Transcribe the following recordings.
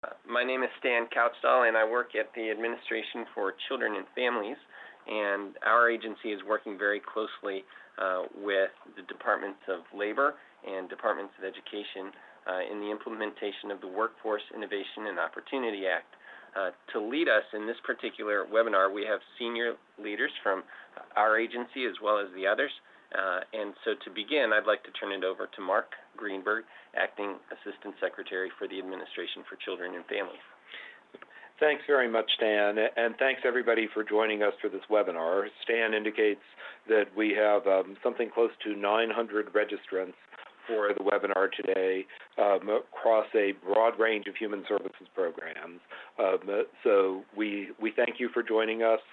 My name is Stan Couchdahl, and I work at the Administration for Children and Families, and our agency is working very closely with the Departments of Labor and Departments of Education in the implementation of the Workforce Innovation and Opportunity Act. To lead us in this particular webinar, we have senior leaders from our agency as well as the others. And so to begin, I'd like to turn it over to Mark Greenberg, Acting Assistant Secretary for the Administration for Children and Families. Thanks very much, Stan, and thanks everybody for joining us for this webinar. Stan indicates that we have something close to 900 registrants for the webinar today across a broad range of human services programs. So we thank you for joining us,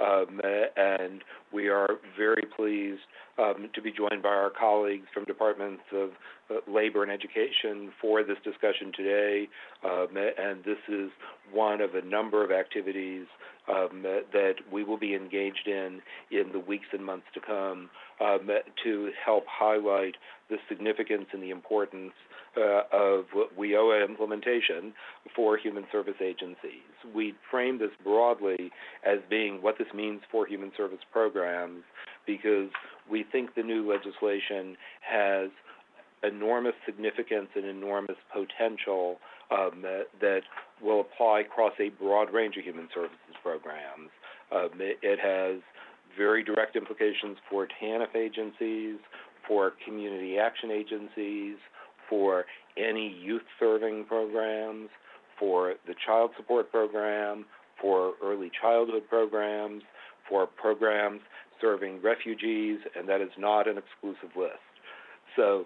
and we are very pleased to be joined by our colleagues from Departments of Labor and Education for this discussion today. And this is one of a number of activities that we will be engaged in the weeks and months to come to help highlight the significance and the importance of WIOA implementation for human service agencies. We frame this broadly as being what this means for human service programs because we think the new legislation has enormous significance and enormous potential that will apply across a broad range of human services programs. It has very direct implications for TANF agencies, for community action agencies, for any youth-serving programs, for the child support program, for early childhood programs, for programs serving refugees, and that is not an exclusive list. So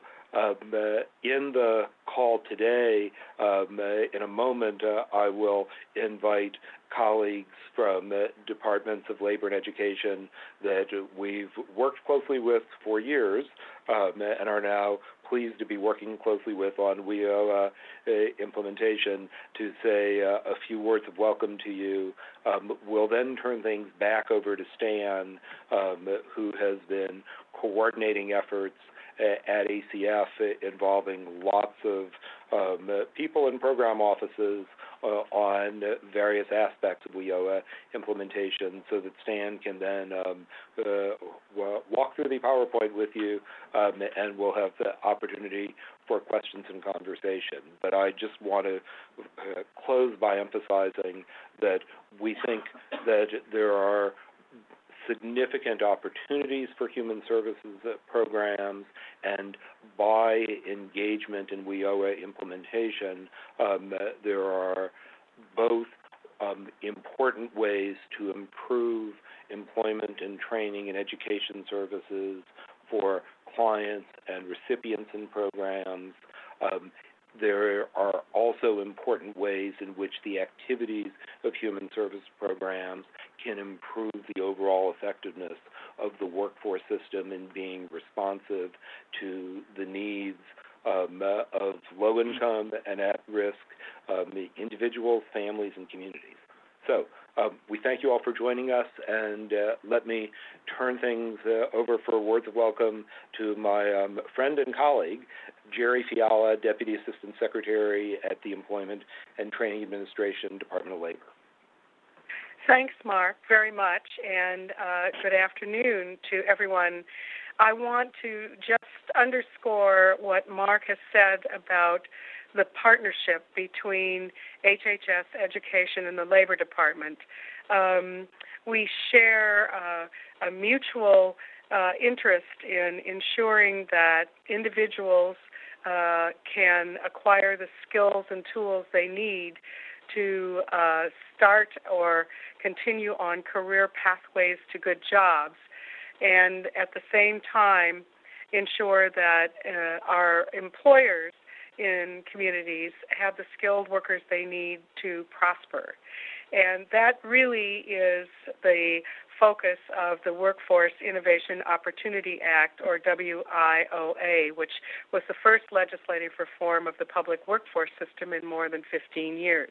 in the call today, in a moment, I will invite colleagues from Departments of Labor and Education that we've worked closely with for years and are now pleased to be working closely with on WIOA implementation to say a few words of welcome to you. We'll then turn things back over to Stan, who has been coordinating efforts at ACF involving lots of people in program offices on various aspects of WIOA implementation so that Stan can then walk through the PowerPoint with you and we'll have the opportunity for questions and conversation. But I just want to close by emphasizing that we think that there are significant opportunities for human services programs, and by engagement in WIOA implementation, there are both important ways to improve employment and training and education services for clients and recipients in programs. There are also important ways in which the activities of human service programs can improve the overall effectiveness of the workforce system in being responsive to the needs of low-income and at-risk individuals, families, and communities. So we thank you all for joining us, and let me turn things over for words of welcome to my friend and colleague, Jerry Fiala, Deputy Assistant Secretary at the Employment and Training Administration, Department of Labor. Thanks, Mark, very much, and good afternoon to everyone. I want to just underscore what Mark has said about the partnership between HHS Education and the Labor Department. We share a mutual interest in ensuring that individuals can acquire the skills and tools they need to start or continue on career pathways to good jobs, and at the same time ensure that our employers in communities have the skilled workers they need to prosper. And that really is the focus of the Workforce Innovation Opportunity Act, or WIOA, which was the first legislative reform of the public workforce system in more than 15 years.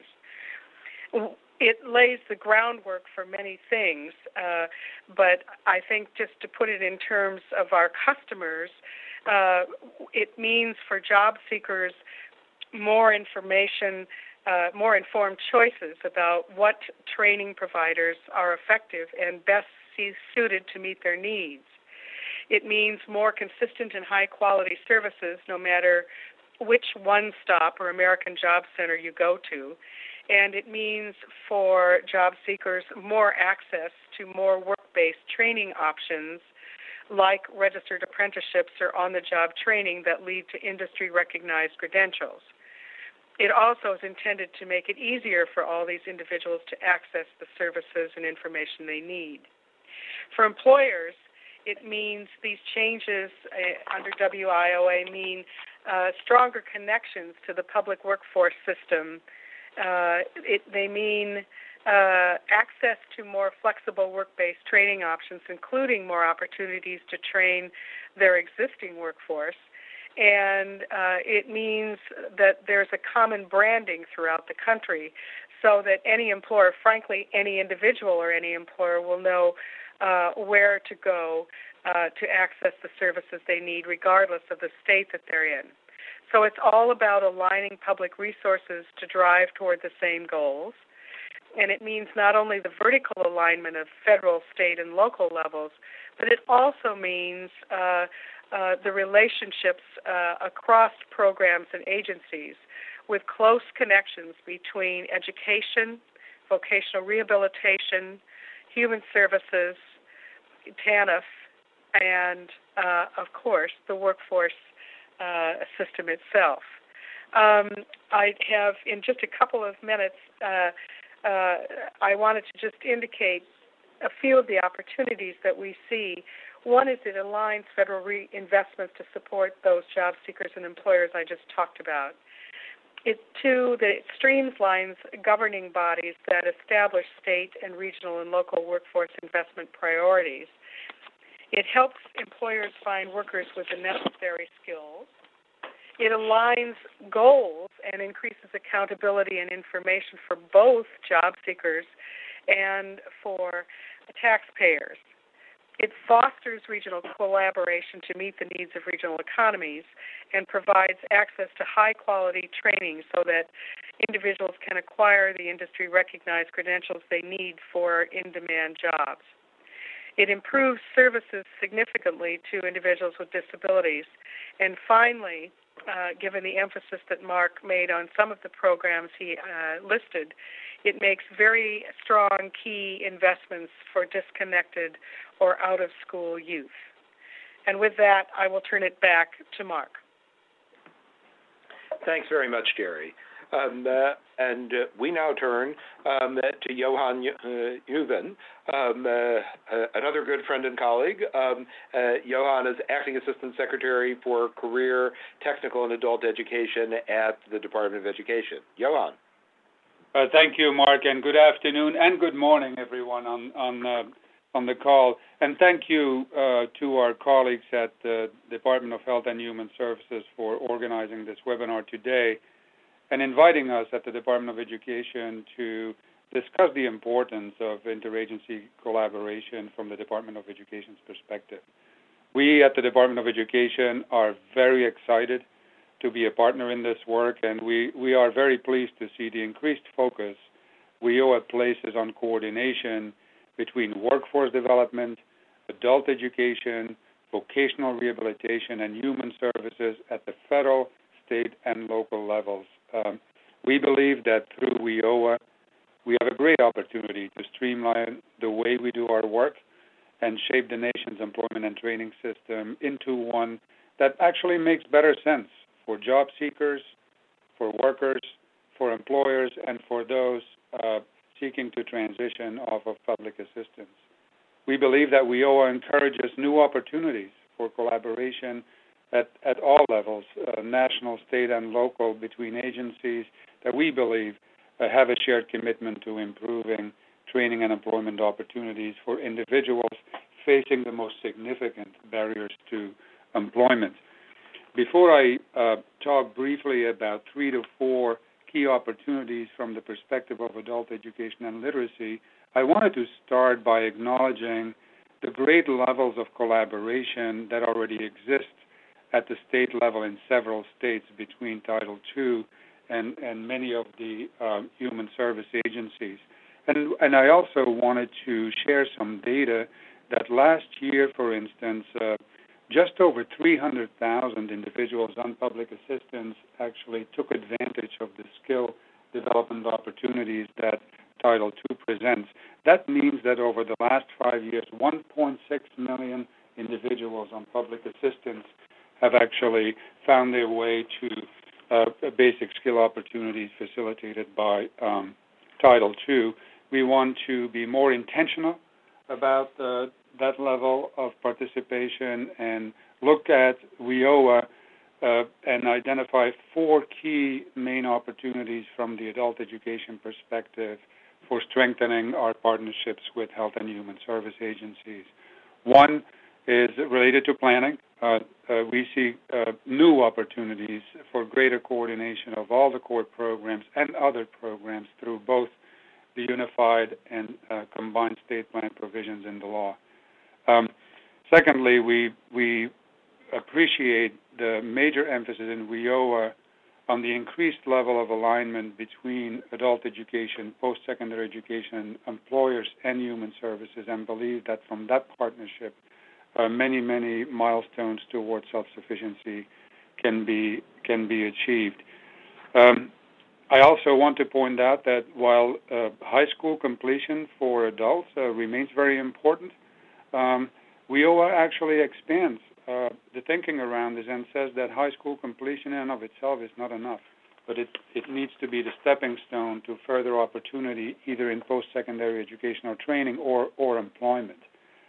It lays the groundwork for many things, but I think just to put it in terms of our customers, it means for job seekers more information more informed choices about what training providers are effective and best suited to meet their needs. It means more consistent and high-quality services no matter which one-stop or American Job Center you go to. And it means for job seekers more access to more work-based training options like registered apprenticeships or on-the-job training that lead to industry-recognized credentials. It also is intended to make it easier for all these individuals to access the services and information they need. For employers, it means these changes under WIOA mean stronger connections to the public workforce system. They mean access to more flexible work-based training options, including more opportunities to train their existing workforce. And it means that there's a common branding throughout the country so that any employer, frankly, any individual or any employer will know where to go to access the services they need, regardless of the state that they're in. So it's all about aligning public resources to drive toward the same goals. And it means not only the vertical alignment of federal, state, and local levels, but it also means the relationships across programs and agencies with close connections between education, vocational rehabilitation, human services, TANF, and, of course, the workforce system itself. I have, in just a couple of minutes, I wanted to just indicate a few of the opportunities that we see. One is it aligns federal investments to support those job seekers and employers I just talked about. Two, that it streamlines governing bodies that establish state and regional and local workforce investment priorities. It helps employers find workers with the necessary skills. It aligns goals and increases accountability and information for both job seekers and for taxpayers. It fosters regional collaboration to meet the needs of regional economies and provides access to high-quality training so that individuals can acquire the industry-recognized credentials they need for in-demand jobs. It improves services significantly to individuals with disabilities. And finally, given the emphasis that Mark made on some of the programs he listed, it makes very strong key investments for disconnected or out-of-school youth. And with that, I will turn it back to Mark. Thanks very much, Jerry. And we now turn to Johan Heuven, another good friend and colleague. Johan is Acting Assistant Secretary for Career, Technical, and Adult Education at the Department of Education. Johan. Thank you, Mark, and good afternoon and good morning, everyone on the call. And thank you to our colleagues at the Department of Health and Human Services for organizing this webinar today and inviting us at the Department of Education to discuss the importance of interagency collaboration from the Department of Education's perspective. We at the Department of Education are very excited to be a partner in this work, and we are very pleased to see the increased focus WIOA places on coordination between workforce development, adult education, vocational rehabilitation, and human services at the federal, state, and local levels. We believe that through WIOA, we have a great opportunity to streamline the way we do our work and shape the nation's employment and training system into one that actually makes better sense for job seekers, for workers, for employers, and for those seeking to transition off of public assistance. We believe that WIOA encourages new opportunities for collaboration at all levels, national, state, and local, between agencies that we believe have a shared commitment to improving training and employment opportunities for individuals facing the most significant barriers to employment. Before I talk briefly about 3 to 4 key opportunities from the perspective of adult education and literacy, I wanted to start by acknowledging the great levels of collaboration that already exist at the state level in several states between Title II and many of the human service agencies. And I also wanted to share some data that last year, for instance, just over 300,000 individuals on public assistance actually took advantage of the skill development opportunities that Title II presents. That means that over the last 5 years, 1.6 million individuals on public assistance have actually found their way to basic skill opportunities facilitated by Title II. We want to be more intentional about that level of participation and look at WIOA and identify 4 key main opportunities from the adult education perspective for strengthening our partnerships with health and human service agencies. One is related to planning. We see new opportunities for greater coordination of all the core programs and other programs through both the unified and combined state plan provisions in the law. Secondly, we appreciate the major emphasis in WIOA on the increased level of alignment between adult education, post-secondary education, employers, and human services, and believe that from that partnership, many, many milestones towards self-sufficiency can be achieved. I also want to point out that while high school completion for adults remains very important, WIOA actually expands the thinking around this and says that high school completion in and of itself is not enough, but it needs to be the stepping stone to further opportunity either in post-secondary education or training or employment.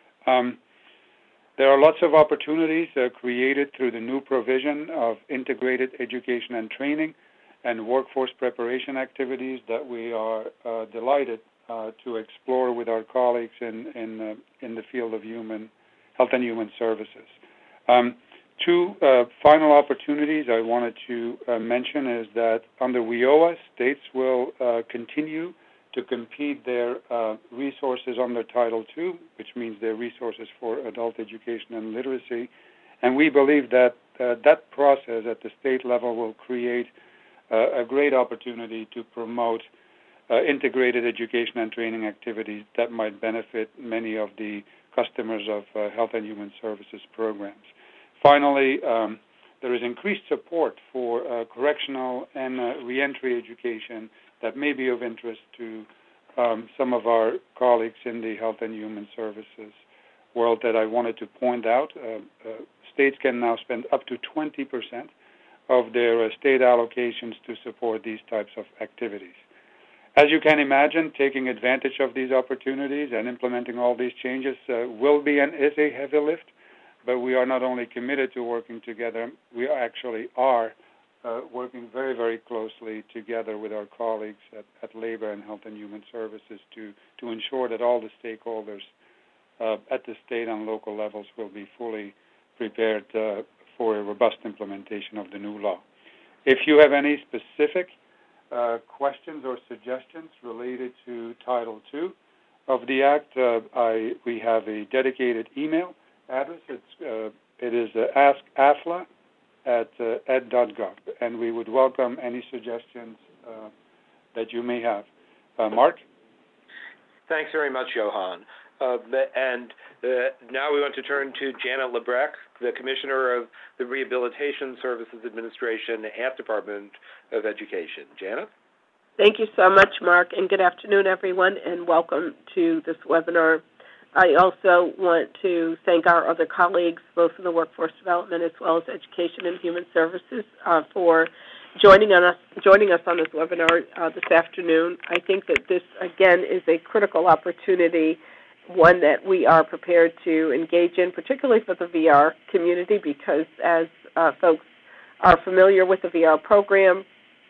There are lots of opportunities created through the new provision of integrated education and training and workforce preparation activities that we are delighted to explore with our colleagues in the field of health and human services. 2 final opportunities I wanted to mention is that under WIOA, states will continue to compete their resources under Title II, which means their resources for adult education and literacy. And we believe that that process at the state level will create a great opportunity to promote integrated education and training activities that might benefit many of the customers of health and human services programs. Finally, there is increased support for correctional and reentry education that may be of interest to some of our colleagues in the health and human services world that I wanted to point out. States can now spend up to 20% of their state allocations to support these types of activities. As you can imagine, taking advantage of these opportunities and implementing all these changes will be and is a heavy lift, but we are not only committed to working together, we actually are working very, very closely together with our colleagues at Labor and Health and Human Services to ensure that all the stakeholders at the state and local levels will be fully prepared for a robust implementation of the new law. If you have any specific questions or suggestions related to Title II of the Act, we have a dedicated email address. It is askafla@ed.gov, and we would welcome any suggestions that you may have. Mark? Thanks very much, Johan. And now we want to turn to Janet Lebrecht, the Commissioner of the Rehabilitation Services Administration at Department of Education. Janet? Thank you so much, Mark, and good afternoon, everyone, and welcome to this webinar. I also want to thank our other colleagues, both in the workforce development as well as education and human services, for joining us on this webinar this afternoon. I think that this, again, is a critical opportunity, one that we are prepared to engage in, particularly for the VR community, because as folks are familiar with the VR program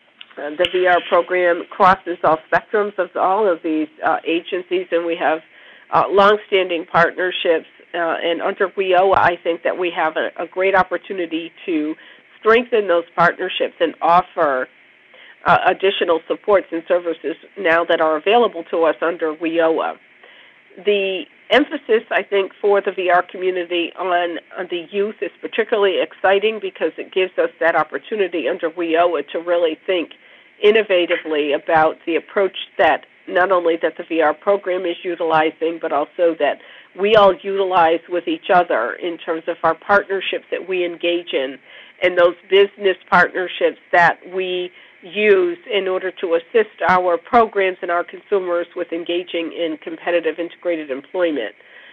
crosses all spectrums of all of these agencies, and we have long-standing partnerships. And under WIOA, I think that we have a great opportunity to strengthen those partnerships and offer additional supports and services now that are available to us under WIOA. The emphasis, I think, for the VR community on the youth is particularly exciting because it gives us that opportunity under WIOA to really think innovatively about the approach that not only that the VR program is utilizing, but also that we all utilize with each other in terms of our partnerships that we engage in, and those business partnerships that we use in order to assist our programs and our consumers with engaging in competitive integrated employment.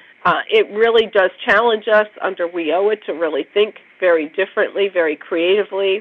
It really does challenge us under WIOA to really think very differently, very creatively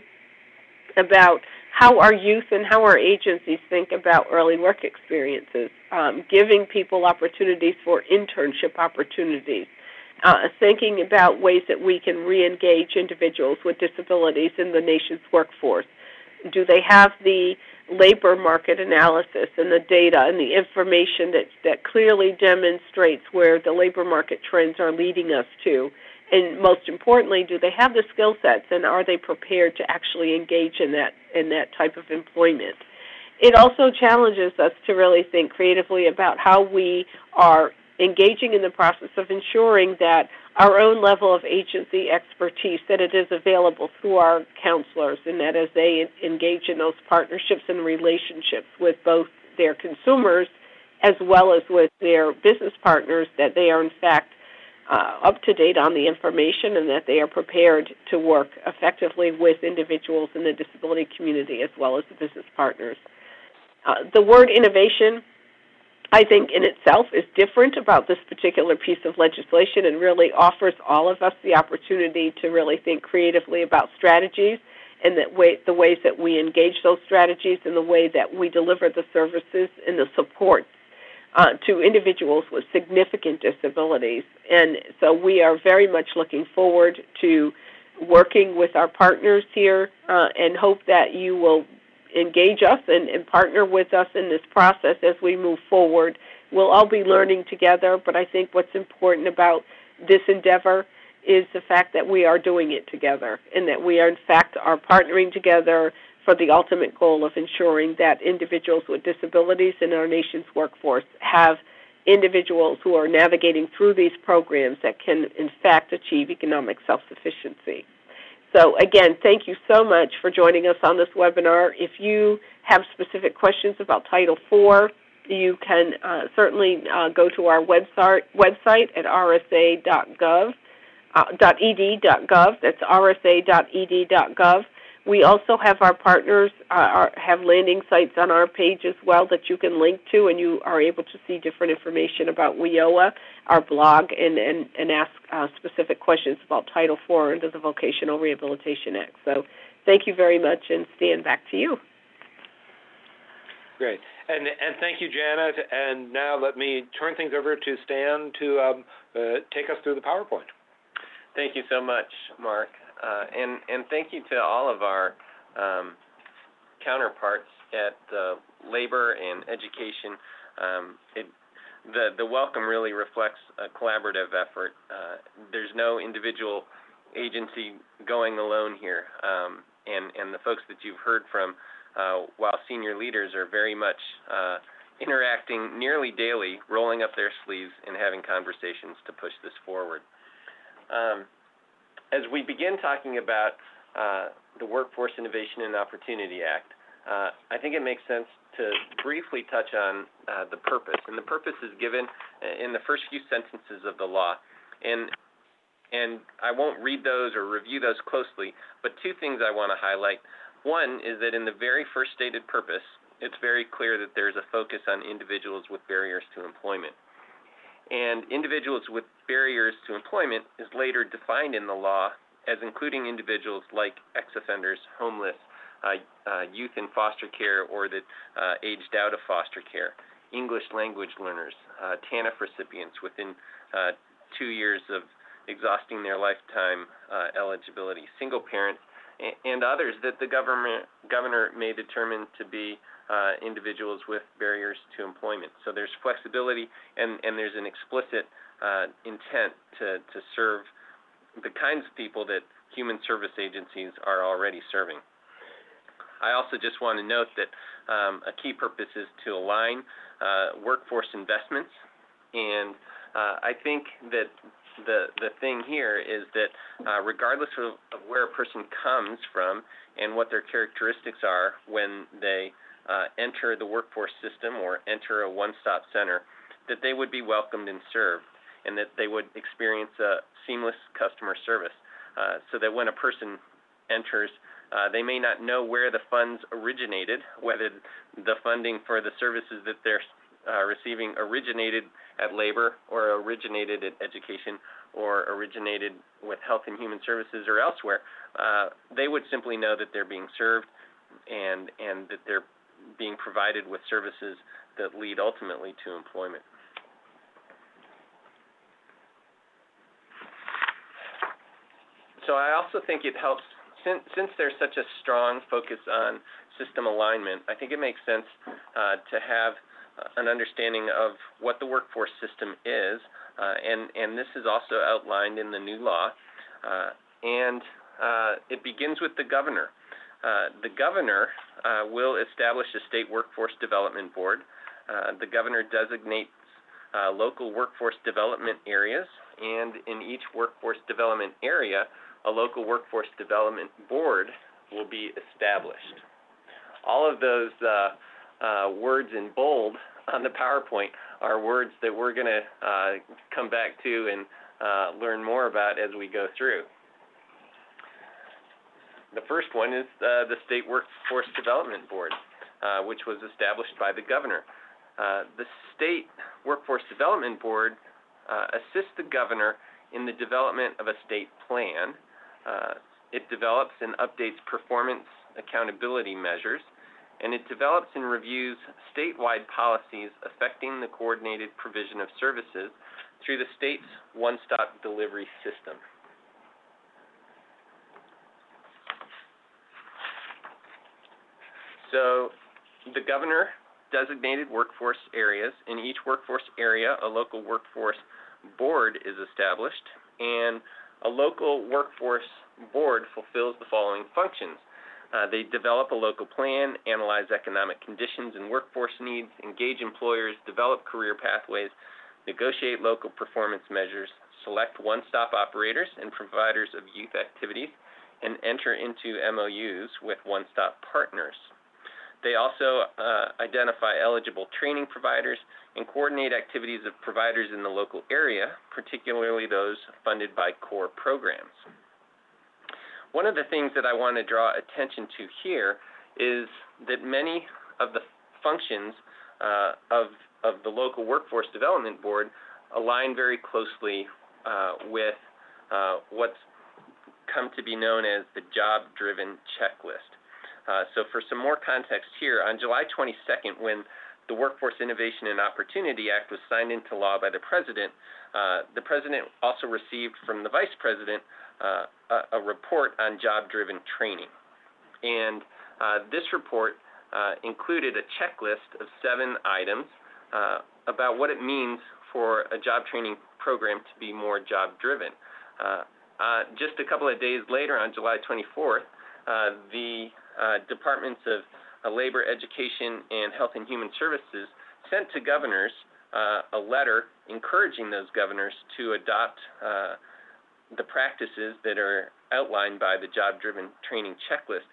about how our youth and how our agencies think about early work experiences, giving people opportunities for internship opportunities, thinking about ways that we can re-engage individuals with disabilities in the nation's workforce. Do they have the labor market analysis and the data and the information that clearly demonstrates where the labor market trends are leading us to? And most importantly, do they have the skill sets, and are they prepared to actually engage in that type of employment? It also challenges us to really think creatively about how we are engaging in the process of ensuring that our own level of agency expertise, that it is available through our counselors, and that as they engage in those partnerships and relationships with both their consumers as well as with their business partners, that they are in fact up to date on the information and that they are prepared to work effectively with individuals in the disability community as well as the business partners. The word innovation, I think, in itself is different about this particular piece of legislation and really offers all of us the opportunity to really think creatively about strategies and the ways that we engage those strategies and the way that we deliver the services and the support to individuals with significant disabilities. And so we are very much looking forward to working with our partners here and hope that you will engage us and partner with us in this process as we move forward. We'll all be learning together, but I think what's important about this endeavor is the fact that we are doing it together and that we are, in fact, are partnering together for the ultimate goal of ensuring that individuals with disabilities in our nation's workforce have individuals who are navigating through these programs that can, in fact, achieve economic self-sufficiency. So, again, thank you so much for joining us on this webinar. If you have specific questions about Title IV, you can certainly go to our website at rsa.gov, .ed.gov. That's rsa.ed.gov. We also have our partners have landing sites on our page as well that you can link to, and you are able to see different information about WIOA, our blog, and ask specific questions about Title IV under the Vocational Rehabilitation Act. So thank you very much, and Stan, back to you. Great. And thank you, Janet. And now let me turn things over to Stan to take us through the PowerPoint. Thank you so much, Mark. And thank you to all of our counterparts at labor and education. The welcome really reflects a collaborative effort. There's no individual agency going alone here, and the folks that you've heard from, while senior leaders, are very much interacting nearly daily, rolling up their sleeves and having conversations to push this forward. As we begin talking about the Workforce Innovation and Opportunity Act, I think it makes sense to briefly touch on the purpose. And the purpose is given in the first few sentences of the law. And I won't read those or review those closely, but two things I want to highlight. One is that in the very first stated purpose, it's very clear that there's a focus on individuals with barriers to employment. And individuals with barriers to employment is later defined in the law as including individuals like ex-offenders, homeless, youth in foster care or that aged out of foster care, English language learners, TANF recipients within 2 years of exhausting their lifetime eligibility, single parents, and others that the governor may determine to be individuals with barriers to employment. So there's flexibility and there's an explicit intent to serve the kinds of people that human service agencies are already serving. I also just want to note that a key purpose is to align workforce investments, and I think that the thing here is that regardless of where a person comes from and what their characteristics are when they enter the workforce system or enter a one-stop center, that they would be welcomed and served, and that they would experience a seamless customer service, so that when a person enters, they may not know where the funds originated, whether the funding for the services that they're receiving originated at labor or originated at education or originated with Health and Human Services or elsewhere. They would simply know that they're being served and that they're being provided with services that lead ultimately to employment. So I also think it helps, since there's such a strong focus on system alignment, I think it makes sense to have an understanding of what the workforce system is, and this is also outlined in the new law, and it begins with the governor. The governor will establish a state workforce development board. The governor designates local workforce development areas, and in each workforce development area, a local workforce development board will be established. All of those words in bold on the PowerPoint are words that we're going to come back to and learn more about as we go through. The first one is the State Workforce Development Board, which was established by the governor. The State Workforce Development Board assists the governor in the development of a state plan. It develops and updates performance accountability measures, and it develops and reviews statewide policies affecting the coordinated provision of services through the state's one-stop delivery system. So the governor designated workforce areas. In each workforce area, a local workforce board is established, and a local workforce board fulfills the following functions. They develop a local plan, analyze economic conditions and workforce needs, engage employers, develop career pathways, negotiate local performance measures, select one-stop operators and providers of youth activities, and enter into MOUs with one-stop partners. They also identify eligible training providers and coordinate activities of providers in the local area, particularly those funded by core programs. One of the things that I want to draw attention to here is that many of the functions of the local workforce development board align very closely with what's come to be known as the job-driven checklist. So for some more context here, on July 22nd, when the Workforce Innovation and Opportunity Act was signed into law by the President also received from the Vice President a report on job-driven training. And this report included a checklist of 7 items about what it means for a job training program to be more job-driven. Just a couple of days later, on July 24th, the Departments of Labor, Education, and Health and Human Services sent to governors a letter encouraging those governors to adopt the practices that are outlined by the job-driven training checklist.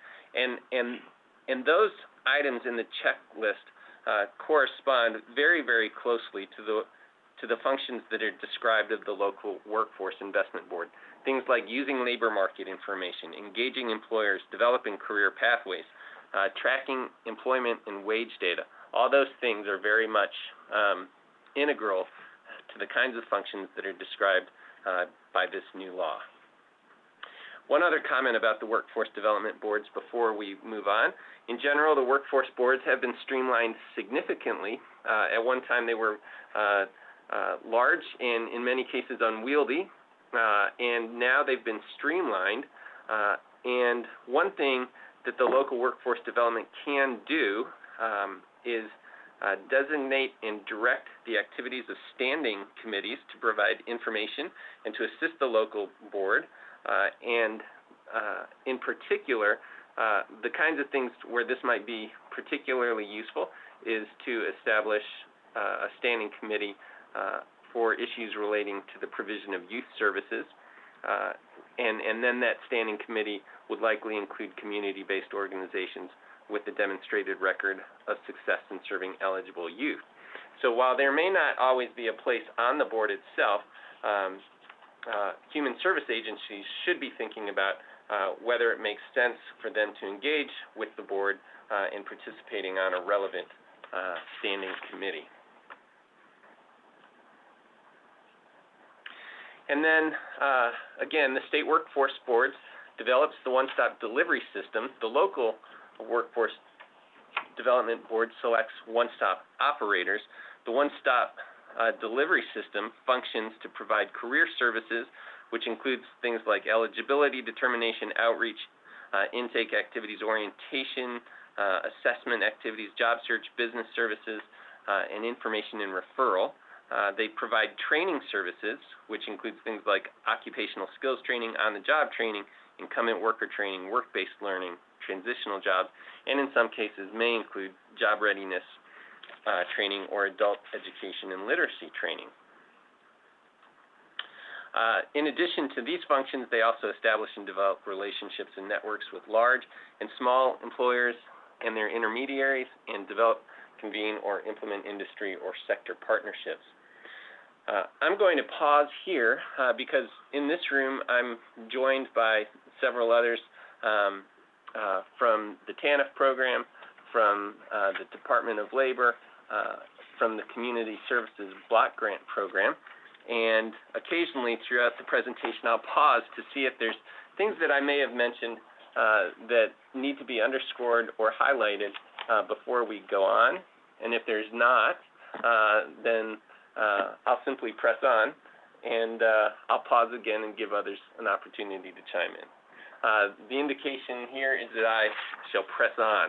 And those items in the checklist correspond very, very closely to the functions that are described of the local workforce investment board. Things like using labor market information, engaging employers, developing career pathways, tracking employment and wage data. All those things are very much integral to the kinds of functions that are described by this new law. One other comment about the workforce development boards before we move on. In general, the workforce boards have been streamlined significantly. At one time, they were large and, in many cases, unwieldy, and now they've been streamlined. And one thing that the local workforce development can do is designate and direct the activities of standing committees to provide information and to assist the local board. And in particular, the kinds of things where this might be particularly useful is to establish a standing committee for issues relating to the provision of youth services. And then that standing committee would likely include community-based organizations with a demonstrated record of success in serving eligible youth. So while there may not always be a place on the board itself, human service agencies should be thinking about whether it makes sense for them to engage with the board in participating on a relevant standing committee. And then, again, the State Workforce Board develops the one-stop delivery system. The local Workforce Development Board selects one-stop operators. The one-stop delivery system functions to provide career services, which includes things like eligibility determination, outreach, intake activities, orientation, assessment activities, job search, business services, and information and referral. They provide training services, which includes things like occupational skills training, on-the-job training, incumbent worker training, work-based learning, transitional jobs, and in some cases may include job readiness training or adult education and literacy training. In addition to these functions, they also establish and develop relationships and networks with large and small employers and their intermediaries, and develop, convene, or implement industry or sector partnerships. I'm going to pause here because in this room I'm joined by several others from the TANF program, from the Department of Labor, from the Community Services Block Grant Program, and occasionally throughout the presentation I'll pause to see if there's things that I may have mentioned that need to be underscored or highlighted before we go on, and if there's not, then I'll simply press on, and I'll pause again and give others an opportunity to chime in. The indication here is that I shall press on.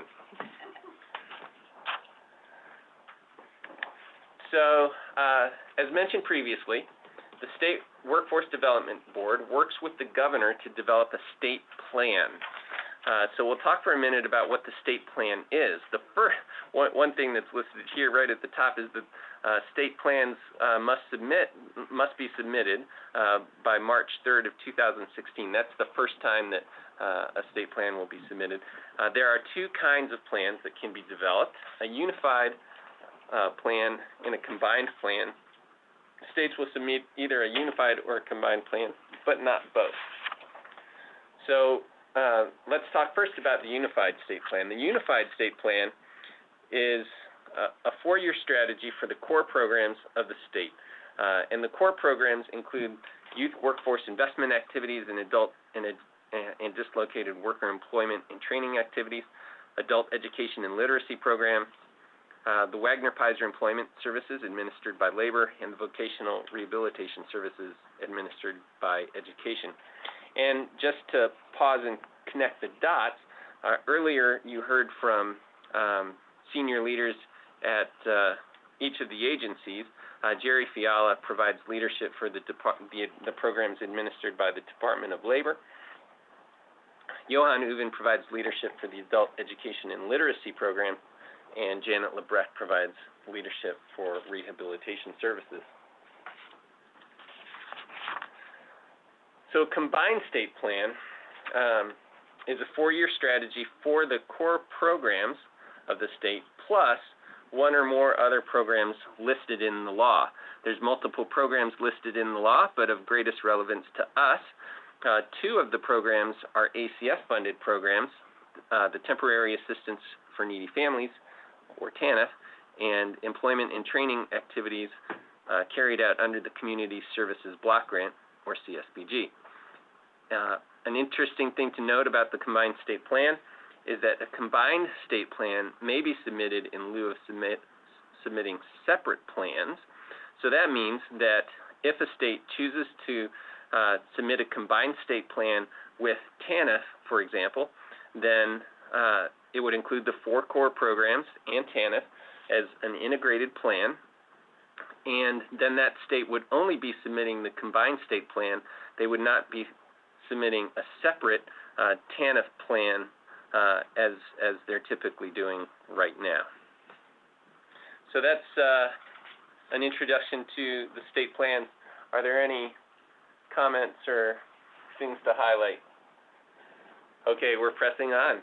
So, as mentioned previously, the State Workforce Development Board works with the governor to develop a state plan. So we'll talk for a minute about what the state plan is. The first one thing that's listed here right at the top is that state plans must be submitted by March 3rd of 2016. That's the first time that a state plan will be submitted. There are two kinds of plans that can be developed: a unified plan and a combined plan. States will submit either a unified or a combined plan, but not both. So let's talk first about the unified state plan. The unified state plan is a four-year strategy for the core programs of the state. And the core programs include youth workforce investment activities and adult and dislocated worker employment and training activities, adult education and literacy program, the Wagner-Peiser Employment Services administered by Labor, and the Vocational Rehabilitation Services administered by Education. And just to pause and connect the dots, earlier you heard from senior leaders at each of the agencies. Jerry Fiala provides leadership for the programs administered by the Department of Labor. Johan Uven provides leadership for the Adult Education and Literacy Program, and Janet Lebrecht provides leadership for Rehabilitation Services. So a combined state plan is a four-year strategy for the core programs of the state, plus one or more other programs listed in the law. There's multiple programs listed in the law, but of greatest relevance to us. Two of the programs are ACF-funded programs, the Temporary Assistance for Needy Families, or TANF, and employment and training activities carried out under the Community Services Block Grant, or CSBG. An interesting thing to note about the combined state plan is that a combined state plan may be submitted in lieu of submitting separate plans. So that means that if a state chooses to submit a combined state plan with TANF, for example, then it would include the four core programs and TANF as an integrated plan, and then that state would only be submitting the combined state plan. They would not be submitting a separate TANF plan as they're typically doing right now. So that's an introduction to the state plans. Are there any comments or things to highlight? Okay, we're pressing on.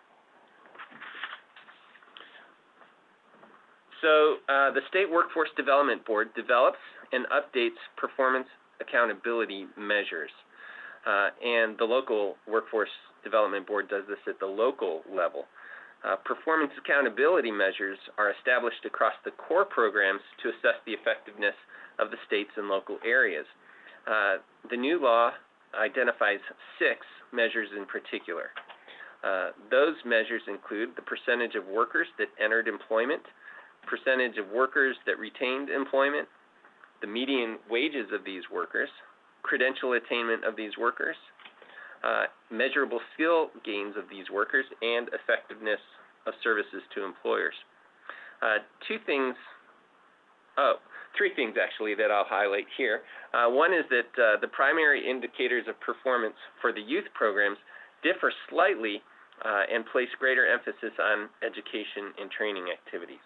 So the State Workforce Development Board develops and updates performance accountability measures. And the local Workforce Development Board does this at the local level. Performance accountability measures are established across the core programs to assess the effectiveness of the states and local areas. The new law identifies 6 measures in particular. Those measures include the percentage of workers that entered employment, percentage of workers that retained employment, the median wages of these workers, credential attainment of these workers, measurable skill gains of these workers, and effectiveness of services to employers. 3 things actually that I'll highlight here. One is that the primary indicators of performance for the youth programs differ slightly and place greater emphasis on education and training activities.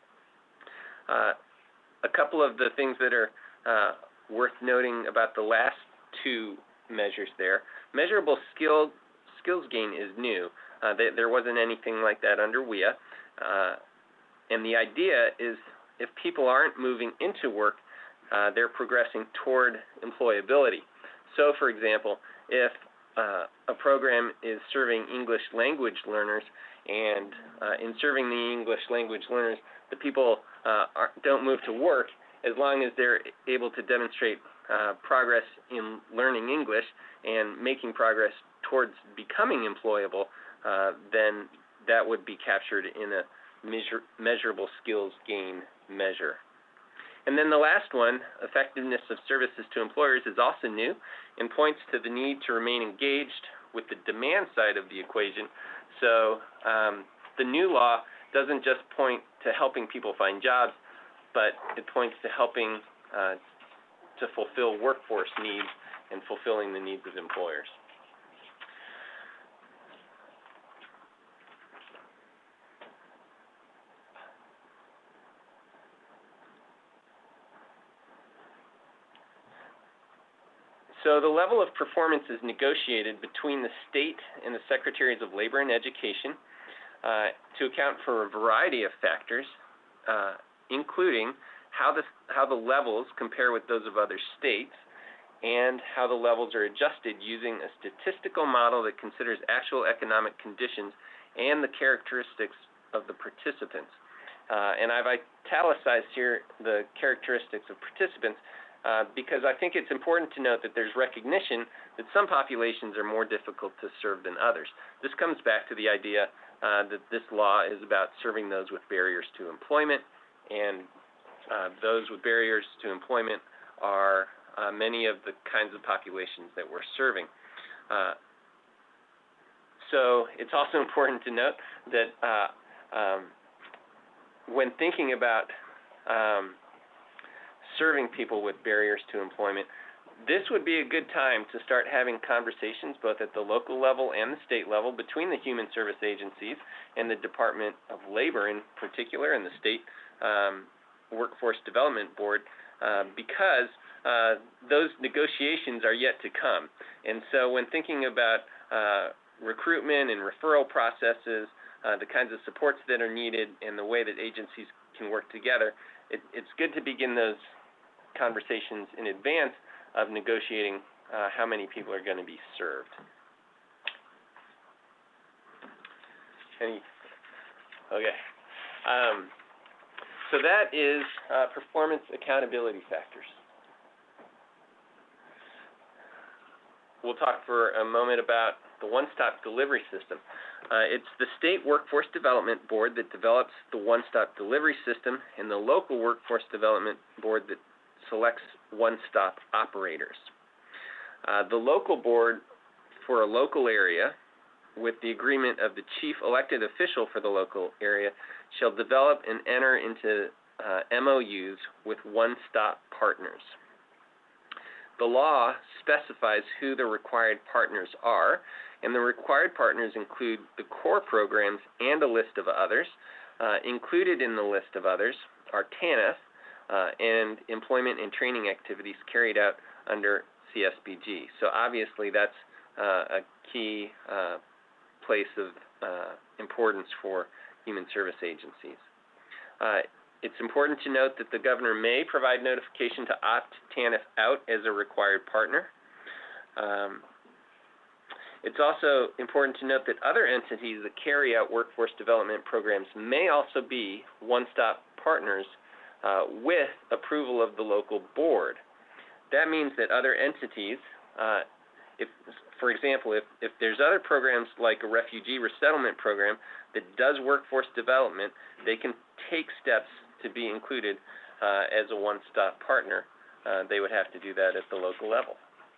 A couple of the things that are worth noting about the last 2 measures there. Measurable skills gain is new. There wasn't anything like that under WIA. And the idea is if people aren't moving into work, they're progressing toward employability. So, for example, if a program is serving English language learners, and in serving the English language learners, the people don't move to work, as long as they're able to demonstrate progress in learning English and making progress towards becoming employable, then that would be captured in a measurable skills gain measure. And then the last one, effectiveness of services to employers, is also new and points to the need to remain engaged with the demand side of the equation. So the new law doesn't just point to helping people find jobs, but it points to helping to fulfill workforce needs and fulfilling the needs of employers. So the level of performance is negotiated between the state and the Secretaries of Labor and Education to account for a variety of factors, including how the levels compare with those of other states, and how the levels are adjusted using a statistical model that considers actual economic conditions and the characteristics of the participants. And I've italicized here the characteristics of participants because I think it's important to note that there's recognition that some populations are more difficult to serve than others. This comes back to the idea that this law is about serving those with barriers to employment, and those with barriers to employment are many of the kinds of populations that we're serving. So it's also important to note that when thinking about serving people with barriers to employment, this would be a good time to start having conversations both at the local level and the state level between the Human Service Agencies and the Department of Labor in particular, and the State Workforce Development Board, because those negotiations are yet to come. And so when thinking about recruitment and referral processes, the kinds of supports that are needed, and the way that agencies can work together, it's good to begin those conversations in advance of negotiating how many people are going to be served. Okay. So that is performance accountability factors. We'll talk for a moment about the one-stop delivery system. It's the State Workforce Development Board that develops the one-stop delivery system, and the local Workforce Development Board that selects one-stop operators. The local board for a local area, with the agreement of the chief elected official for the local area, shall develop and enter into MOUs with one-stop partners. The law specifies who the required partners are, and the required partners include the core programs and a list of others. Included in the list of others are TANF, and employment and training activities carried out under CSBG. So obviously that's a key place of importance for human service agencies. It's important to note that the governor may provide notification to opt TANF out as a required partner. It's also important to note that other entities that carry out workforce development programs may also be one-stop partners with approval of the local board. That means that other entities, for example, if there's other programs like a refugee resettlement program that does workforce development, they can take steps to be included as a one-stop partner. They would have to do that at the local level.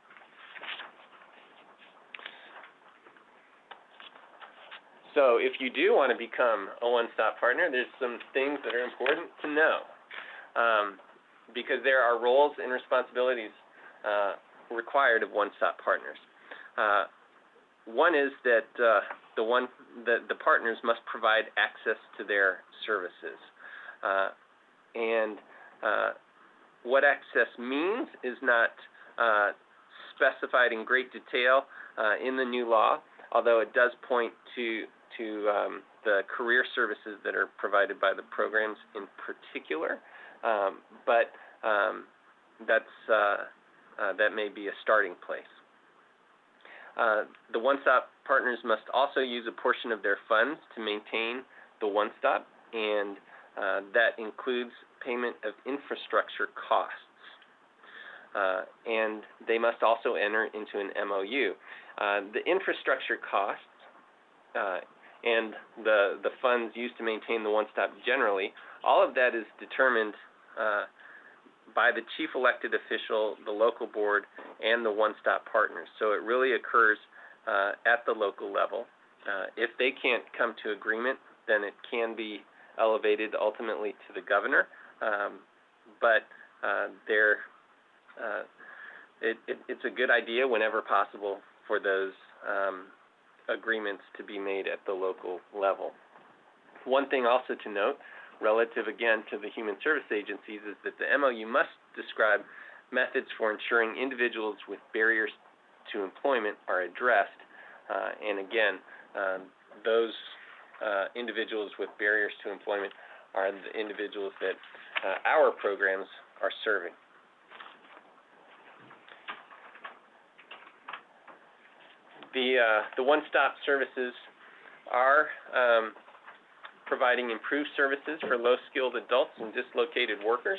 So if you do want to become a one-stop partner, there's some things that are important to know because there are roles and responsibilities required of one-stop partners. One is that the partners must provide access to their services. And what access means is not specified in great detail in the new law, although it does point to the career services that are provided by the programs in particular. But that may be a starting place. The one-stop partners must also use a portion of their funds to maintain the one-stop, and that includes payment of infrastructure costs. And they must also enter into an MOU. The infrastructure costs and the funds used to maintain the one-stop generally, all of that is determined by the chief elected official, the local board, and the one-stop partners. So it really occurs at the local level. If they can't come to agreement, then it can be elevated ultimately to the governor. But it's a good idea whenever possible for those agreements to be made at the local level. One thing also to note, relative again to the human service agencies, is that the MOU must describe methods for ensuring individuals with barriers to employment are addressed. And again, those individuals with barriers to employment are the individuals that our programs are serving. The one-stop services are providing improved services for low-skilled adults and dislocated workers.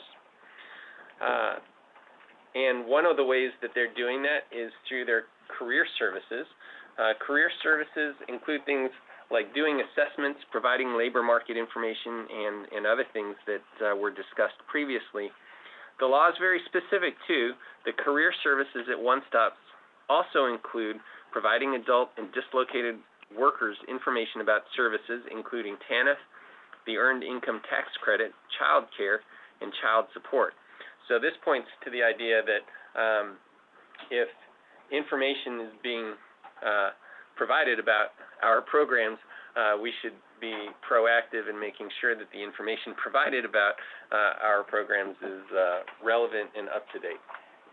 And one of the ways that they're doing that is through their career services. Career services include things like doing assessments, providing labor market information, and other things that were discussed previously. The law is very specific, too. The career services at One Stops also include providing adult and dislocated workers information about services, including TANF, the Earned Income Tax Credit, child care, and child support. So this points to the idea that if information is being provided about our programs, we should be proactive in making sure that the information provided about our programs is relevant and up to date.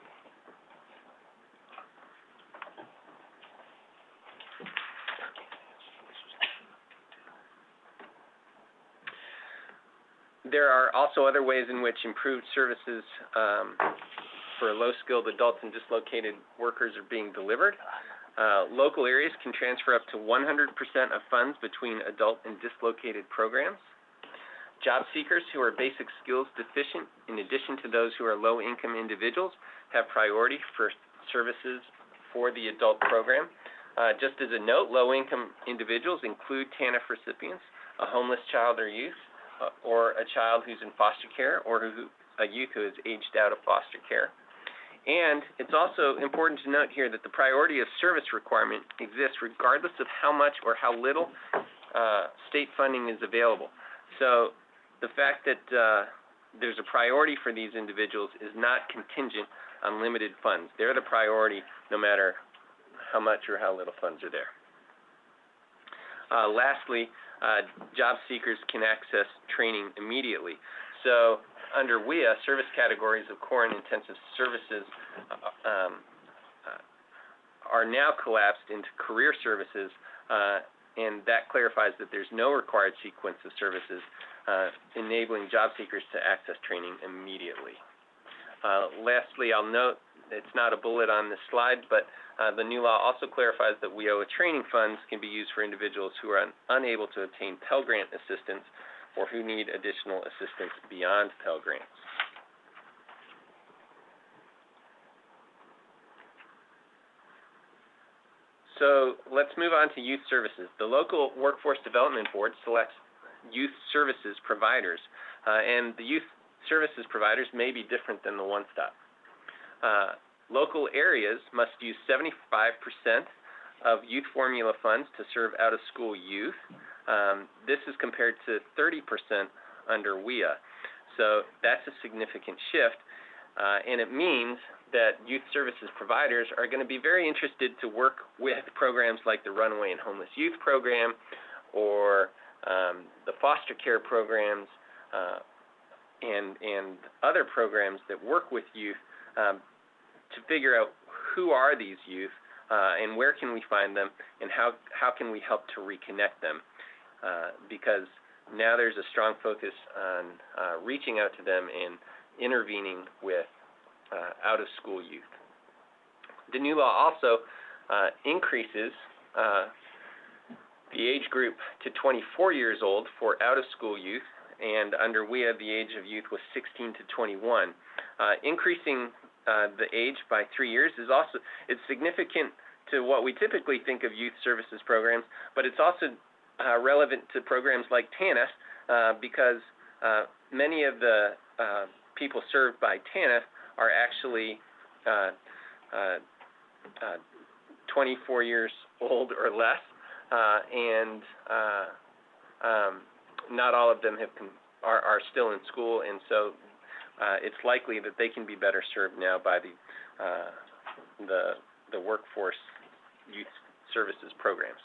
There are also other ways in which improved services for low-skilled adults and dislocated workers are being delivered. Local areas can transfer up to 100% of funds between adult and dislocated programs. Job seekers who are basic skills deficient, in addition to those who are low-income individuals, have priority for services for the adult program. Just as a note, low-income individuals include TANF recipients, a homeless child or youth, or a child who's in foster care, or a youth who has aged out of foster care. And it's also important to note here that the priority of service requirement exists regardless of how much or how little state funding is available. So the fact that there's a priority for these individuals is not contingent on limited funds. They're the priority no matter how much or how little funds are there. Lastly, job seekers can access training immediately. So under WIA, service categories of core and intensive services are now collapsed into career services, and that clarifies that there's no required sequence of services, enabling job seekers to access training immediately. Lastly, I'll note, it's not a bullet on this slide, but the new law also clarifies that WIOA training funds can be used for individuals who are unable to obtain Pell Grant assistance or who need additional assistance beyond Pell Grants. So let's move on to youth services. The local Workforce Development Board selects youth services providers, and the youth services providers may be different than the one-stop. Local areas must use 75% of youth formula funds to serve out-of-school youth. This is compared to 30% under WIA. So that's a significant shift, and it means that youth services providers are going to be very interested to work with programs like the Runaway and Homeless Youth Program or the foster care programs and other programs that work with youth to figure out who are these youth and where can we find them and how can we help to reconnect them, because now there's a strong focus on reaching out to them and intervening with out-of-school youth. The new law also increases the age group to 24 years old for out-of-school youth, and under WIA, the age of youth was 16 to 21. Increasing the age by 3 years it's significant to what we typically think of youth services programs, but it's also relevant to programs like TANF because many of the people served by TANF are actually 24 years old or less, and not all of them are still in school, and so it's likely that they can be better served now by the workforce youth services programs.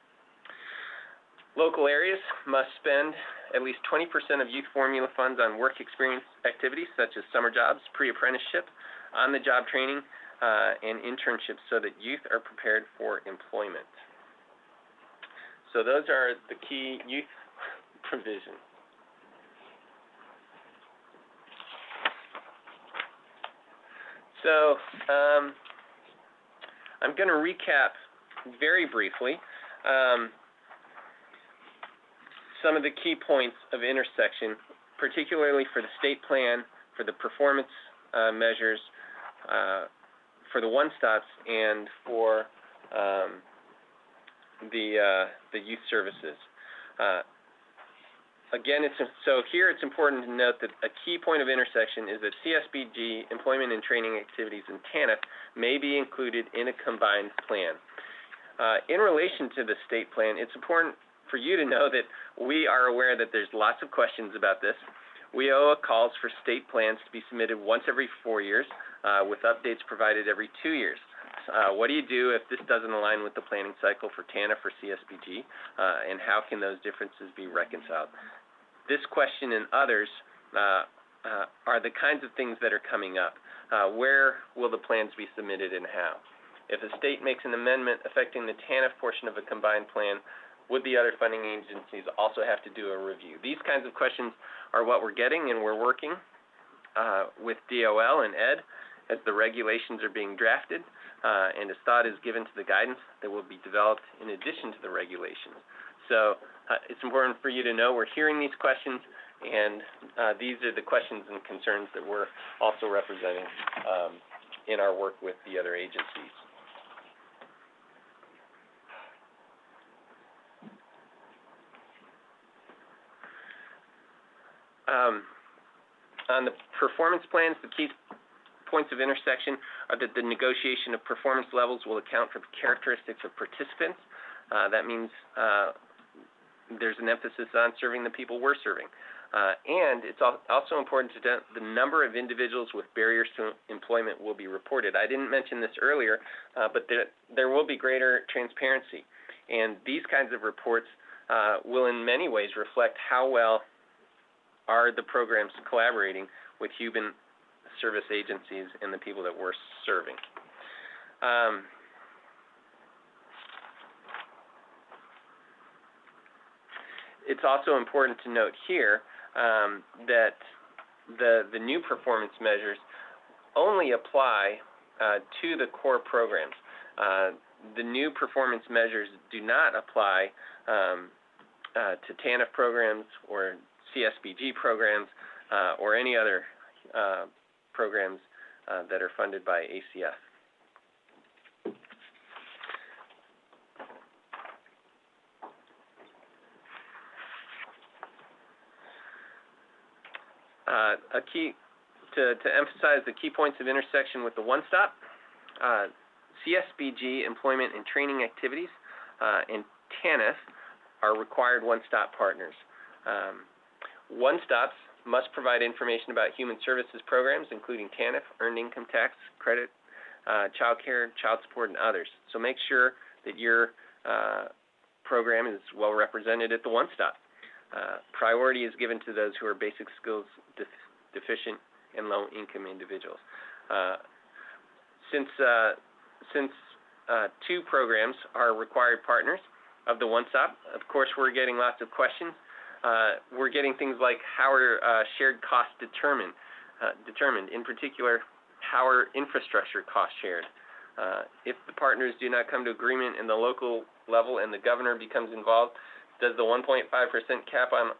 Local areas must spend at least 20% of youth formula funds on work experience activities such as summer jobs, pre-apprenticeship, on-the-job training, and internships so that youth are prepared for employment. So those are the key youth provisions. So I'm going to recap very briefly some of the key points of intersection, particularly for the state plan, for the performance measures, for the one-stops, and for the youth services. Again, here it's important to note that a key point of intersection is that CSBG, employment and training activities, and TANF may be included in a combined plan. In relation to the state plan, it's important for you to know that we are aware that there's lots of questions about this. WIOA calls for state plans to be submitted once every 4 years, with updates provided every 2 years. What do you do if this doesn't align with the planning cycle for TANF or CSBG, and how can those differences be reconciled? This question and others are the kinds of things that are coming up. Where will the plans be submitted and how? If a state makes an amendment affecting the TANF portion of a combined plan, would the other funding agencies also have to do a review? These kinds of questions are what we're getting, and we're working with DOL and ED as the regulations are being drafted, and as thought is given to the guidance that will be developed in addition to the regulations. So it's important for you to know we're hearing these questions, and these are the questions and concerns that we're also representing in our work with the other agencies. On the performance plans, the key points of intersection are that the negotiation of performance levels will account for the characteristics of participants. That means there's an emphasis on serving the people we're serving. And it's also important to note the number of individuals with barriers to employment will be reported. I didn't mention this earlier, but there will be greater transparency. And these kinds of reports will in many ways reflect how well are the programs collaborating with human service agencies and the people that we're serving. It's also important to note here that the new performance measures only apply to the core programs. The new performance measures do not apply to TANF programs or CSBG programs or any other programs that are funded by ACF. To emphasize the key points of intersection with the one-stop, CSBG employment and training activities and TANF are required one-stop partners. One-stops must provide information about human services programs, including TANF, earned income tax, credit, child care, child support, and others. So make sure that your program is well represented at the one-stop. Priority is given to those who are basic skills deficient and low-income individuals. Since two programs are required partners of the one-stop, of course, we're getting lots of questions. We're getting things like how are shared costs determined. In particular, how are infrastructure costs shared? If the partners do not come to agreement in the local level and the governor becomes involved, does the 1.5% cap on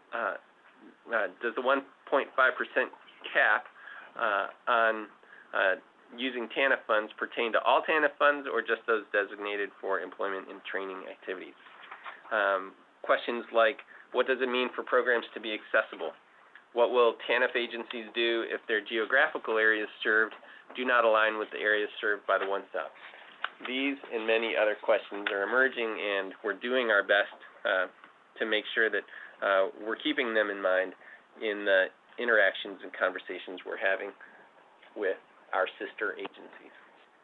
using TANF funds pertain to all TANF funds or just those designated for employment and training activities? Questions like, what does it mean for programs to be accessible? What will TANF agencies do if their geographical areas served do not align with the areas served by the one-stop? These and many other questions are emerging, and we're doing our best to make sure that we're keeping them in mind in the interactions and conversations we're having with our sister agencies.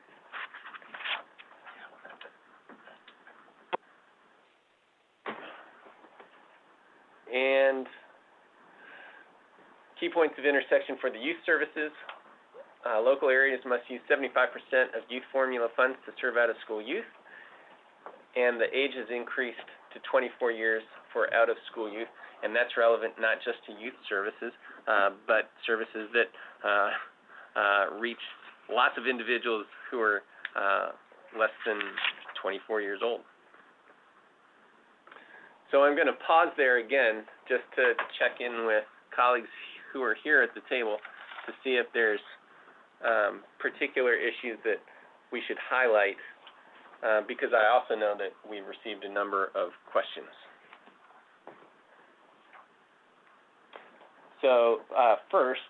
And key points of intersection for the youth services. Local areas must use 75% of youth formula funds to serve out-of-school youth, and the age has increased to 24 years for out-of-school youth, and that's relevant not just to youth services, but services that reach lots of individuals who are less than 24 years old. So I'm going to pause there again just to check in with colleagues who are here at the table to see if there's particular issues that we should highlight, because I also know that we've received a number of questions. So first,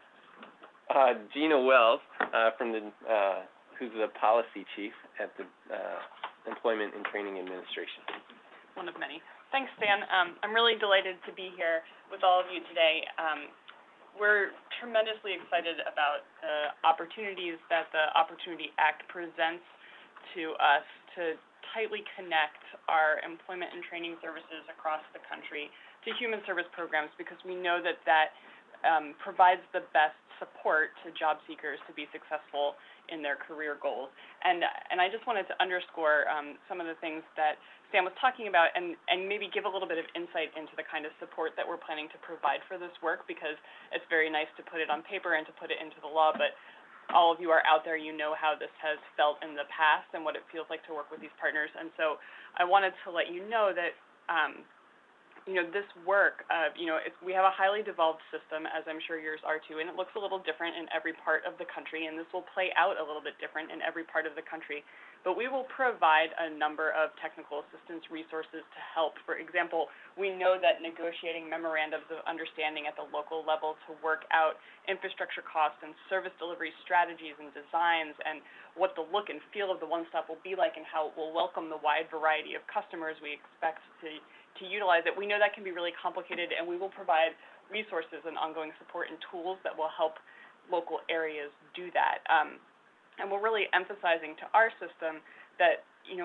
Gina Wells, who's the policy chief at the Employment and Training Administration. One of many. Thanks, Dan. I'm really delighted to be here with all of you today. We're tremendously excited about the opportunities that the Opportunity Act presents to us to tightly connect our employment and training services across the country to human service programs, because we know that provides the best support to job seekers to be successful in their career goals. And I just wanted to underscore some of the things that Sam was talking about, and maybe give a little bit of insight into the kind of support that we're planning to provide for this work, because it's very nice to put it on paper and to put it into the law, but all of you are out there, you know how this has felt in the past and what it feels like to work with these partners. And so I wanted to let you know that this work, we have a highly devolved system, as I'm sure yours are too, and it looks a little different in every part of the country, and this will play out a little bit different in every part of the country. But we will provide a number of technical assistance resources to help. For example, we know that negotiating memorandums of understanding at the local level to work out infrastructure costs and service delivery strategies and designs, and what the look and feel of the one-stop will be like, and how it will welcome the wide variety of customers we expect to utilize it. We know that can be really complicated, and we will provide resources and ongoing support and tools that will help local areas do that. And we're really emphasizing to our system that,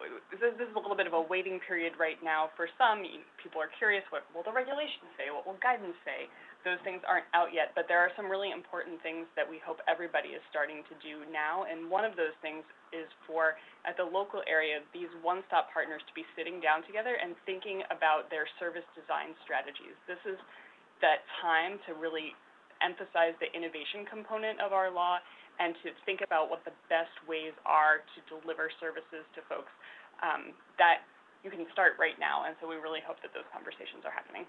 this is a little bit of a waiting period right now for some. People are curious, what will the regulations say? What will guidance say? Those things aren't out yet, but there are some really important things that we hope everybody is starting to do now, and one of those things is for, at the local area, these one-stop partners to be sitting down together and thinking about their service design strategies. This is that time to really emphasize the innovation component of our law and to think about what the best ways are to deliver services to folks. That you can start right now, and so we really hope that those conversations are happening.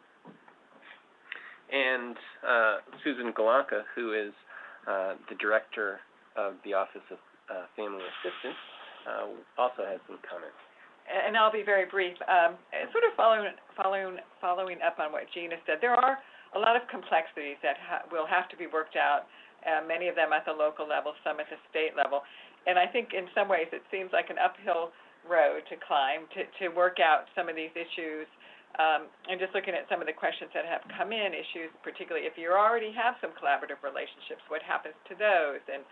And Susan Galanka, who is the director of the Office of Family Assistance, also has some comments. And I'll be very brief. Sort of following up on what Gina said, there are a lot of complexities that will have to be worked out, many of them at the local level, some at the state level. And I think in some ways it seems like an uphill road to climb to work out some of these issues. And just looking at some of the questions that have come in, issues particularly if you already have some collaborative relationships, what happens to those? And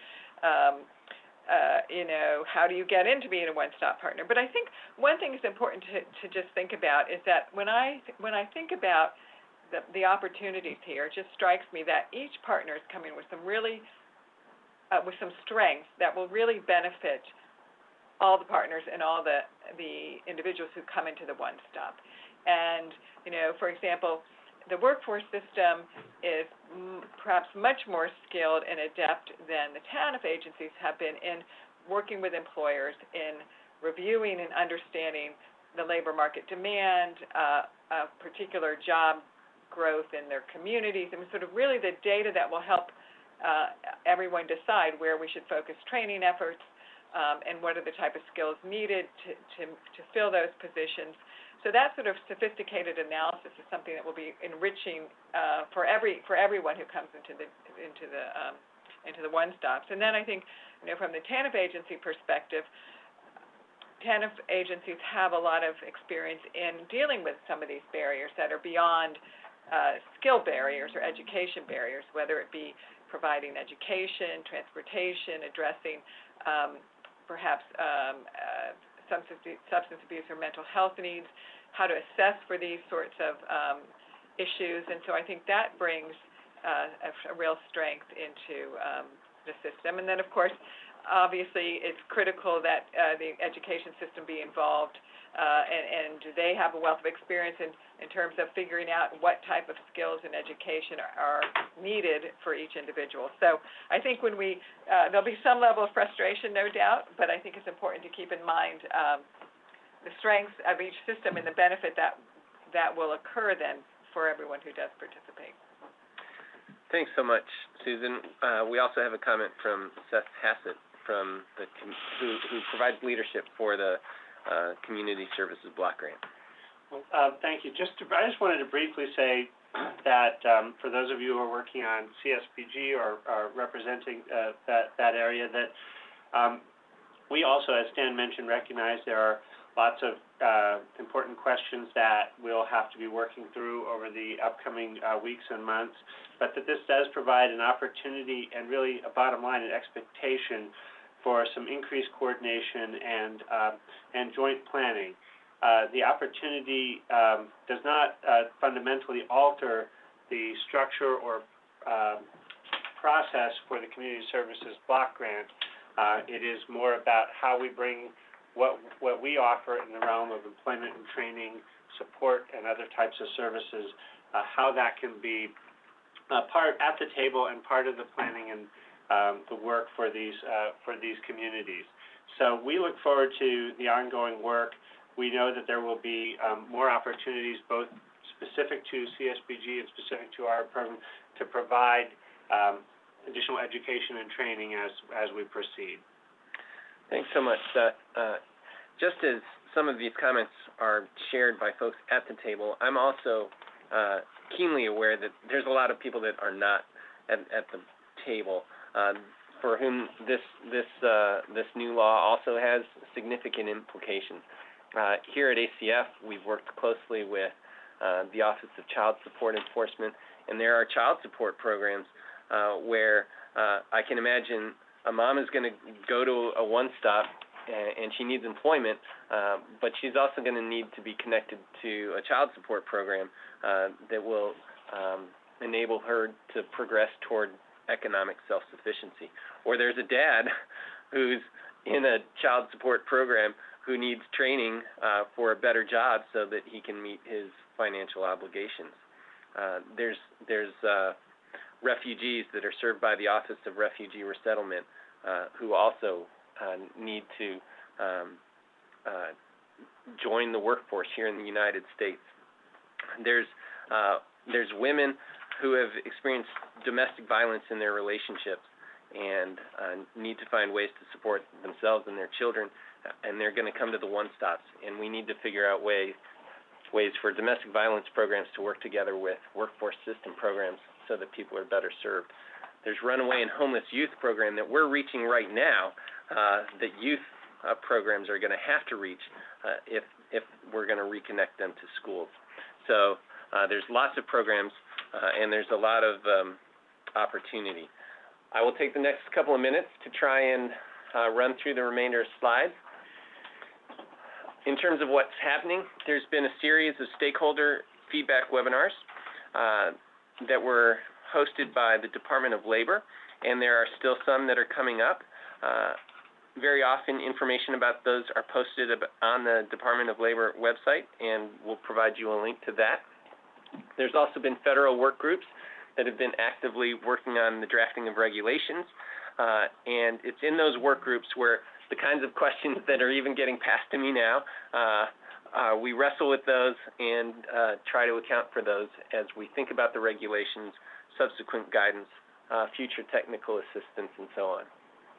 how do you get into being a one-stop partner? But I think one thing is important to just think about is that when I think about the opportunities here, it just strikes me that each partner is coming with some really with some strengths that will really benefit all the partners and all the individuals who come into the one-stop. And, for example, the workforce system is perhaps much more skilled and adept than the TANF agencies have been in working with employers in reviewing and understanding the labor market demand, particular job growth in their communities, and sort of really the data that will help everyone decide where we should focus training efforts and what are the type of skills needed to fill those positions. So that sort of sophisticated analysis is something that will be enriching for everyone who comes into the one-stops. And then I think, from the TANF agency perspective, TANF agencies have a lot of experience in dealing with some of these barriers that are beyond skill barriers or education barriers, whether it be providing education, transportation, addressing perhaps substance abuse or mental health needs, how to assess for these sorts of issues. And so I think that brings a real strength into the system. And then, of course, obviously it's critical that the education system be involved, and they have a wealth of experience in terms of figuring out what type of skills and education are needed for each individual. So I think when there'll be some level of frustration, no doubt, but I think it's important to keep in mind the strengths of each system and the benefit that will occur then for everyone who does participate. Thanks so much, Susan. We also have a comment from Seth Hassett from who provides leadership for the Community Services Block Grant. Well, thank you. I just wanted to briefly say that for those of you who are working on CSBG or representing that area, that we also, as Stan mentioned, recognize there are lots of important questions that we'll have to be working through over the upcoming weeks and months, but that this does provide an opportunity and really a bottom line, an expectation for some increased coordination and joint planning. The opportunity does not fundamentally alter the structure or process for the Community Services Block Grant. It is more about how we bring what we offer in the realm of employment and training, support, and other types of services, how that can be part at the table and part of the planning and the work for these communities. So we look forward to the ongoing work. We know that there will be more opportunities, both specific to CSBG and specific to our program, to provide additional education and training as we proceed. Thanks so much, Seth. Just as some of these comments are shared by folks at the table, I'm also keenly aware that there's a lot of people that are not at the table, for whom this new law also has significant implications. Here at ACF, we've worked closely with the Office of Child Support Enforcement, and there are child support programs where I can imagine a mom is going to go to a one-stop and she needs employment, but she's also going to need to be connected to a child support program that will enable her to progress toward economic self-sufficiency. Or there's a dad who's in a child support program who needs training for a better job so that he can meet his financial obligations. There's refugees that are served by the Office of Refugee Resettlement who also need to join the workforce here in the United States. There's women who have experienced domestic violence in their relationships and need to find ways to support themselves and their children, and they're going to come to the one-stops, and we need to figure out ways for domestic violence programs to work together with workforce system programs so that people are better served. There's runaway and homeless youth program that we're reaching right now that youth programs are going to have to reach if we're going to reconnect them to schools. So there's lots of programs and there's a lot of opportunity. I will take the next couple of minutes to try and run through the remainder of slides. In terms of what's happening, there's been a series of stakeholder feedback webinars that were hosted by the Department of Labor, and there are still some that are coming up. Very often information about those are posted on the Department of Labor website, and we'll provide you a link to that. There's also been federal work groups that have been actively working on the drafting of regulations, and it's in those work groups where the kinds of questions that are even getting passed to me now, we wrestle with those and try to account for those as we think about the regulations, subsequent guidance, future technical assistance, and so on.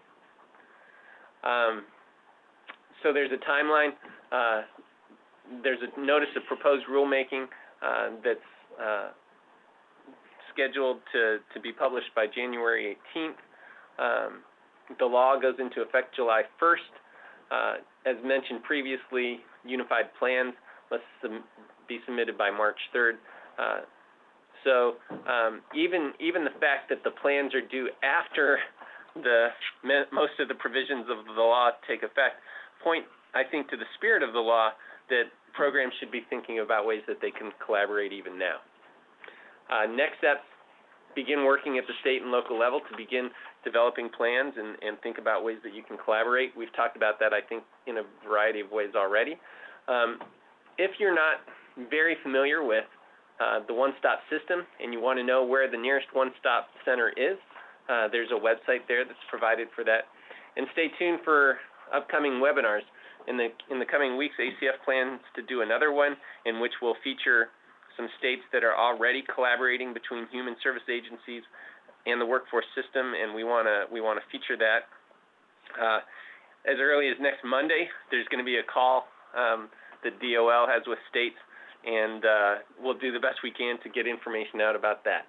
So there's a timeline. There's a notice of proposed rulemaking that's scheduled to be published by January 18th. The law goes into effect July 1st. As mentioned previously, unified plans must be submitted by March 3rd. So even the fact that the plans are due after most of the provisions of the law take effect point, I think, to the spirit of the law that programs should be thinking about ways that they can collaborate even now. Next steps, begin working at the state and local level to begin developing plans and think about ways that you can collaborate. We've talked about that, I think, in a variety of ways already. If you're not very familiar with the one-stop system and you want to know where the nearest one-stop center is, there's a website there that's provided for that. And stay tuned for upcoming webinars. In the coming weeks, ACF plans to do another one in which we'll feature some states that are already collaborating between human service agencies and the workforce system, and we want to feature that. As early as next Monday, there's going to be a call that DOL has with states, and we'll do the best we can to get information out about that.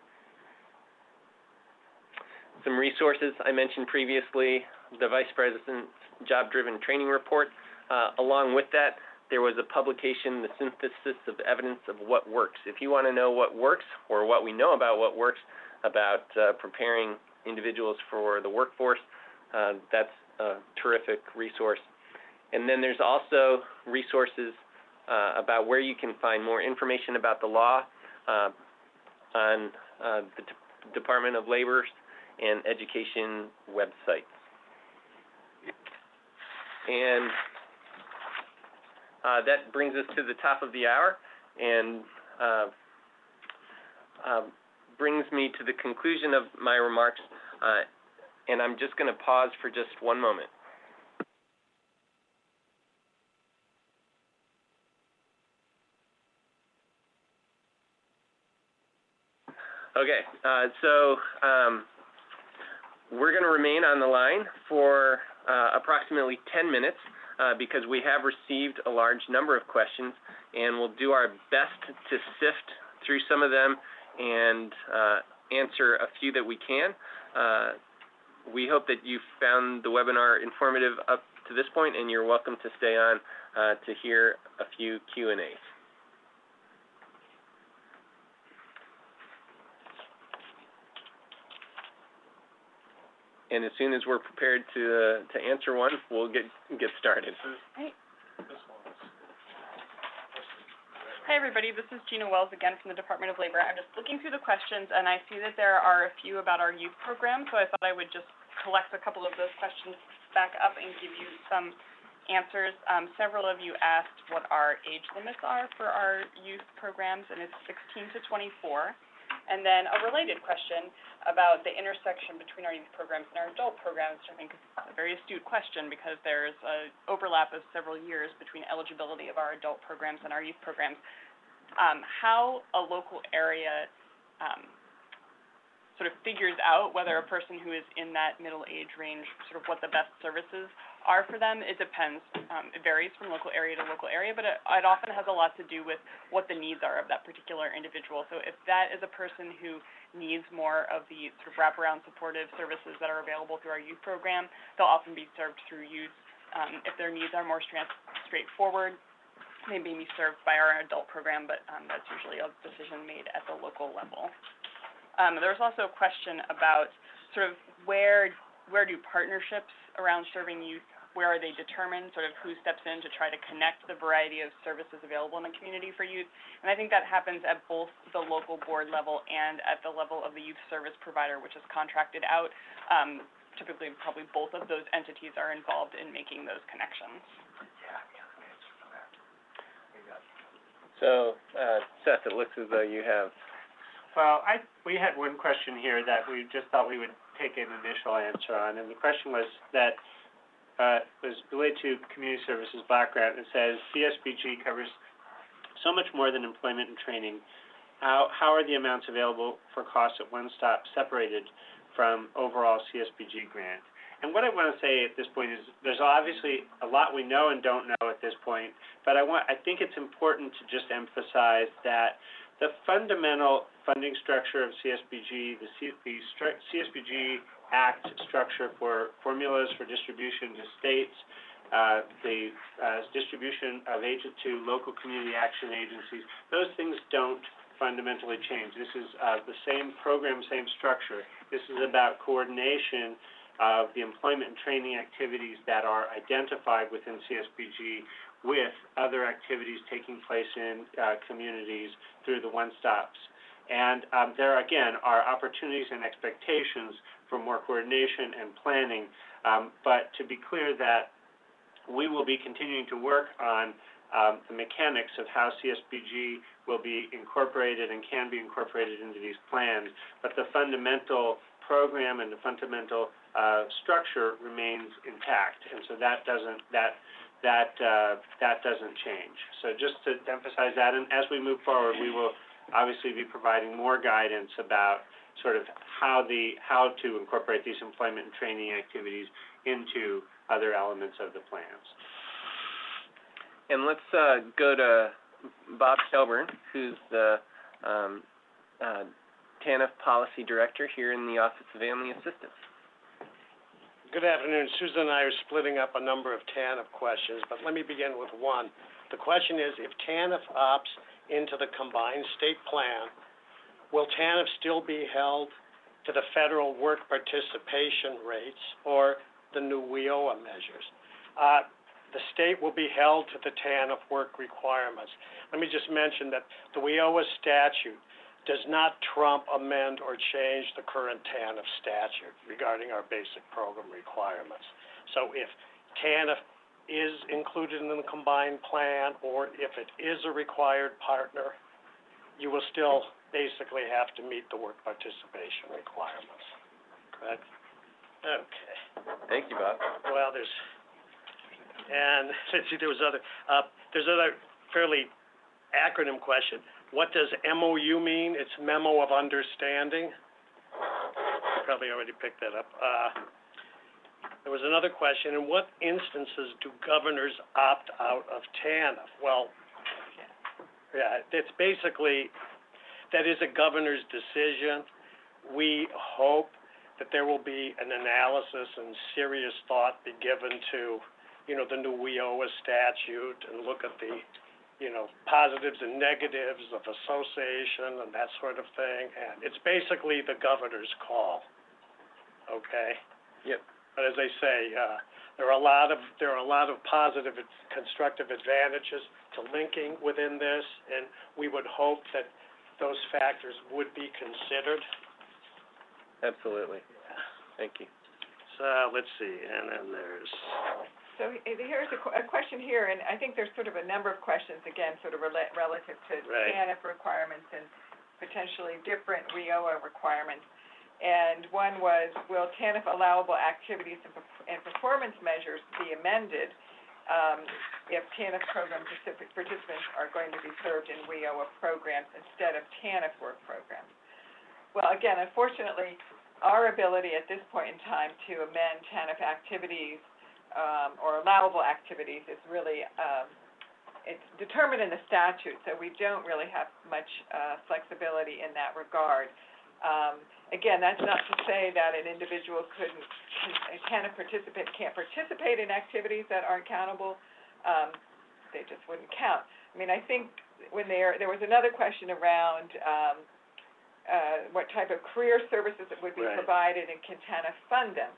Some resources I mentioned previously, the Vice President's Job-Driven Training Report. Along with that, there was a publication, The Synthesis of Evidence of What Works. If you want to know what works or what we know about what works about preparing individuals for the workforce, that's a terrific resource. And then there's also resources about where you can find more information about the law on the Department of Labor's and Education websites. And that brings us to the top of the hour and brings me to the conclusion of my remarks, and I'm just going to pause for just one moment. Okay, so we're going to remain on the line for approximately 10 minutes because we have received a large number of questions, and we'll do our best to sift through some of them and answer a few that we can. We hope that you found the webinar informative up to this point, and you're welcome to stay on to hear a few Q&As. and as soon as we're prepared to answer one, we'll get started. Hi, everybody. This is Gina Wells again from the Department of Labor. I'm just looking through the questions, and I see that there are a few about our youth program, so I thought I would just collect a couple of those questions back up and give you some answers. Several of you asked what our age limits are for our youth programs, and it's 16 to 24. And then a related question about the intersection between our youth programs and our adult programs, which I think is a very astute question because there's an overlap of several years between eligibility of our adult programs and our youth programs. How a local area sort of figures out whether a person who is in that middle age range, sort of what the best services are for them, it depends. It varies from local area to local area, but it often has a lot to do with what the needs are of that particular individual. So if that is a person who needs more of the sort of wraparound supportive services that are available through our youth program, they'll often be served through youth. If their needs are more straightforward, they may be served by our adult program, but that's usually a decision made at the local level. There was also a question about sort of where do partnerships around serving youth, where are they determined, sort of who steps in to try to connect the variety of services available in the community for youth. And I think that happens at both the local board level and at the level of the youth service provider, which is contracted out. Typically, probably both of those entities are involved in making those connections. So, Seth, it looks as though you have... Well, we had one question here that we just thought we would take an initial answer on, and the question was that was related to Community Services Block Grant. It says CSBG covers so much more than employment and training. How are the amounts available for costs at One Stop separated from overall CSBG grant? And what I want to say at this point is there's obviously a lot we know and don't know at this point, but I think it's important to just emphasize that the fundamental funding structure of CSBG, the CSBG Act structure for formulas for distribution to states, the distribution of aid to local community action agencies, those things don't fundamentally change. This is the same program, same structure. This is about coordination of the employment and training activities that are identified within CSBG with other activities taking place in communities through the one-stops. And there, again, are opportunities and expectations for more coordination and planning. But to be clear that we will be continuing to work on the mechanics of how CSBG will be incorporated and can be incorporated into these plans. But the fundamental program and the fundamental structure remains intact. And so that doesn't change. So just to emphasize that, and as we move forward, we will obviously be providing more guidance about sort of how to incorporate these employment and training activities into other elements of the plans. And let's go to Bob Shelburne, who's the TANF Policy Director here in the Office of Family Assistance. Good afternoon. Susan and I are splitting up a number of TANF questions, but let me begin with one. The question is, if TANF opts into the combined state plan, will TANF still be held to the federal work participation rates or the new WIOA measures? The state will be held to the TANF work requirements. Let me just mention that the WIOA statute does not trump, amend, or change the current TANF statute regarding our basic program requirements. So if TANF is included in the combined plan, or if it is a required partner, you will still basically have to meet the work participation requirements. Correct? Okay. Thank you, Bob. Well, there's other fairly acronym question. What does MOU mean? It's Memo of Understanding. You probably already picked that up. There was another question. In what instances do governors opt out of TANF? Well, yeah, it's basically, that is a governor's decision. We hope that there will be an analysis and serious thought be given to, the new WIOA statute and look at the, positives and negatives of association and that sort of thing. And it's basically the governor's call, okay? Yep. But as I say, there are a lot of positive, constructive advantages to linking within this, and we would hope that those factors would be considered. Absolutely. Thank you. So let's see, and then there's. So here's a question here, and I think there's sort of a number of questions, again, sort of relative to TANF requirements and potentially different WIOA requirements. And one was, will TANF allowable activities and performance measures be amended if TANF program participants are going to be served in WIOA programs instead of TANF work programs? Well, again, unfortunately, our ability at this point in time to amend TANF activities or allowable activities is really, it's determined in the statute, so we don't really have much flexibility in that regard. Again, that's not to say that an individual a TANF participant can't participate in activities that aren't countable. They just wouldn't count. I mean, I think when there was another question around what type of career services that would be provided and can TANF fund them.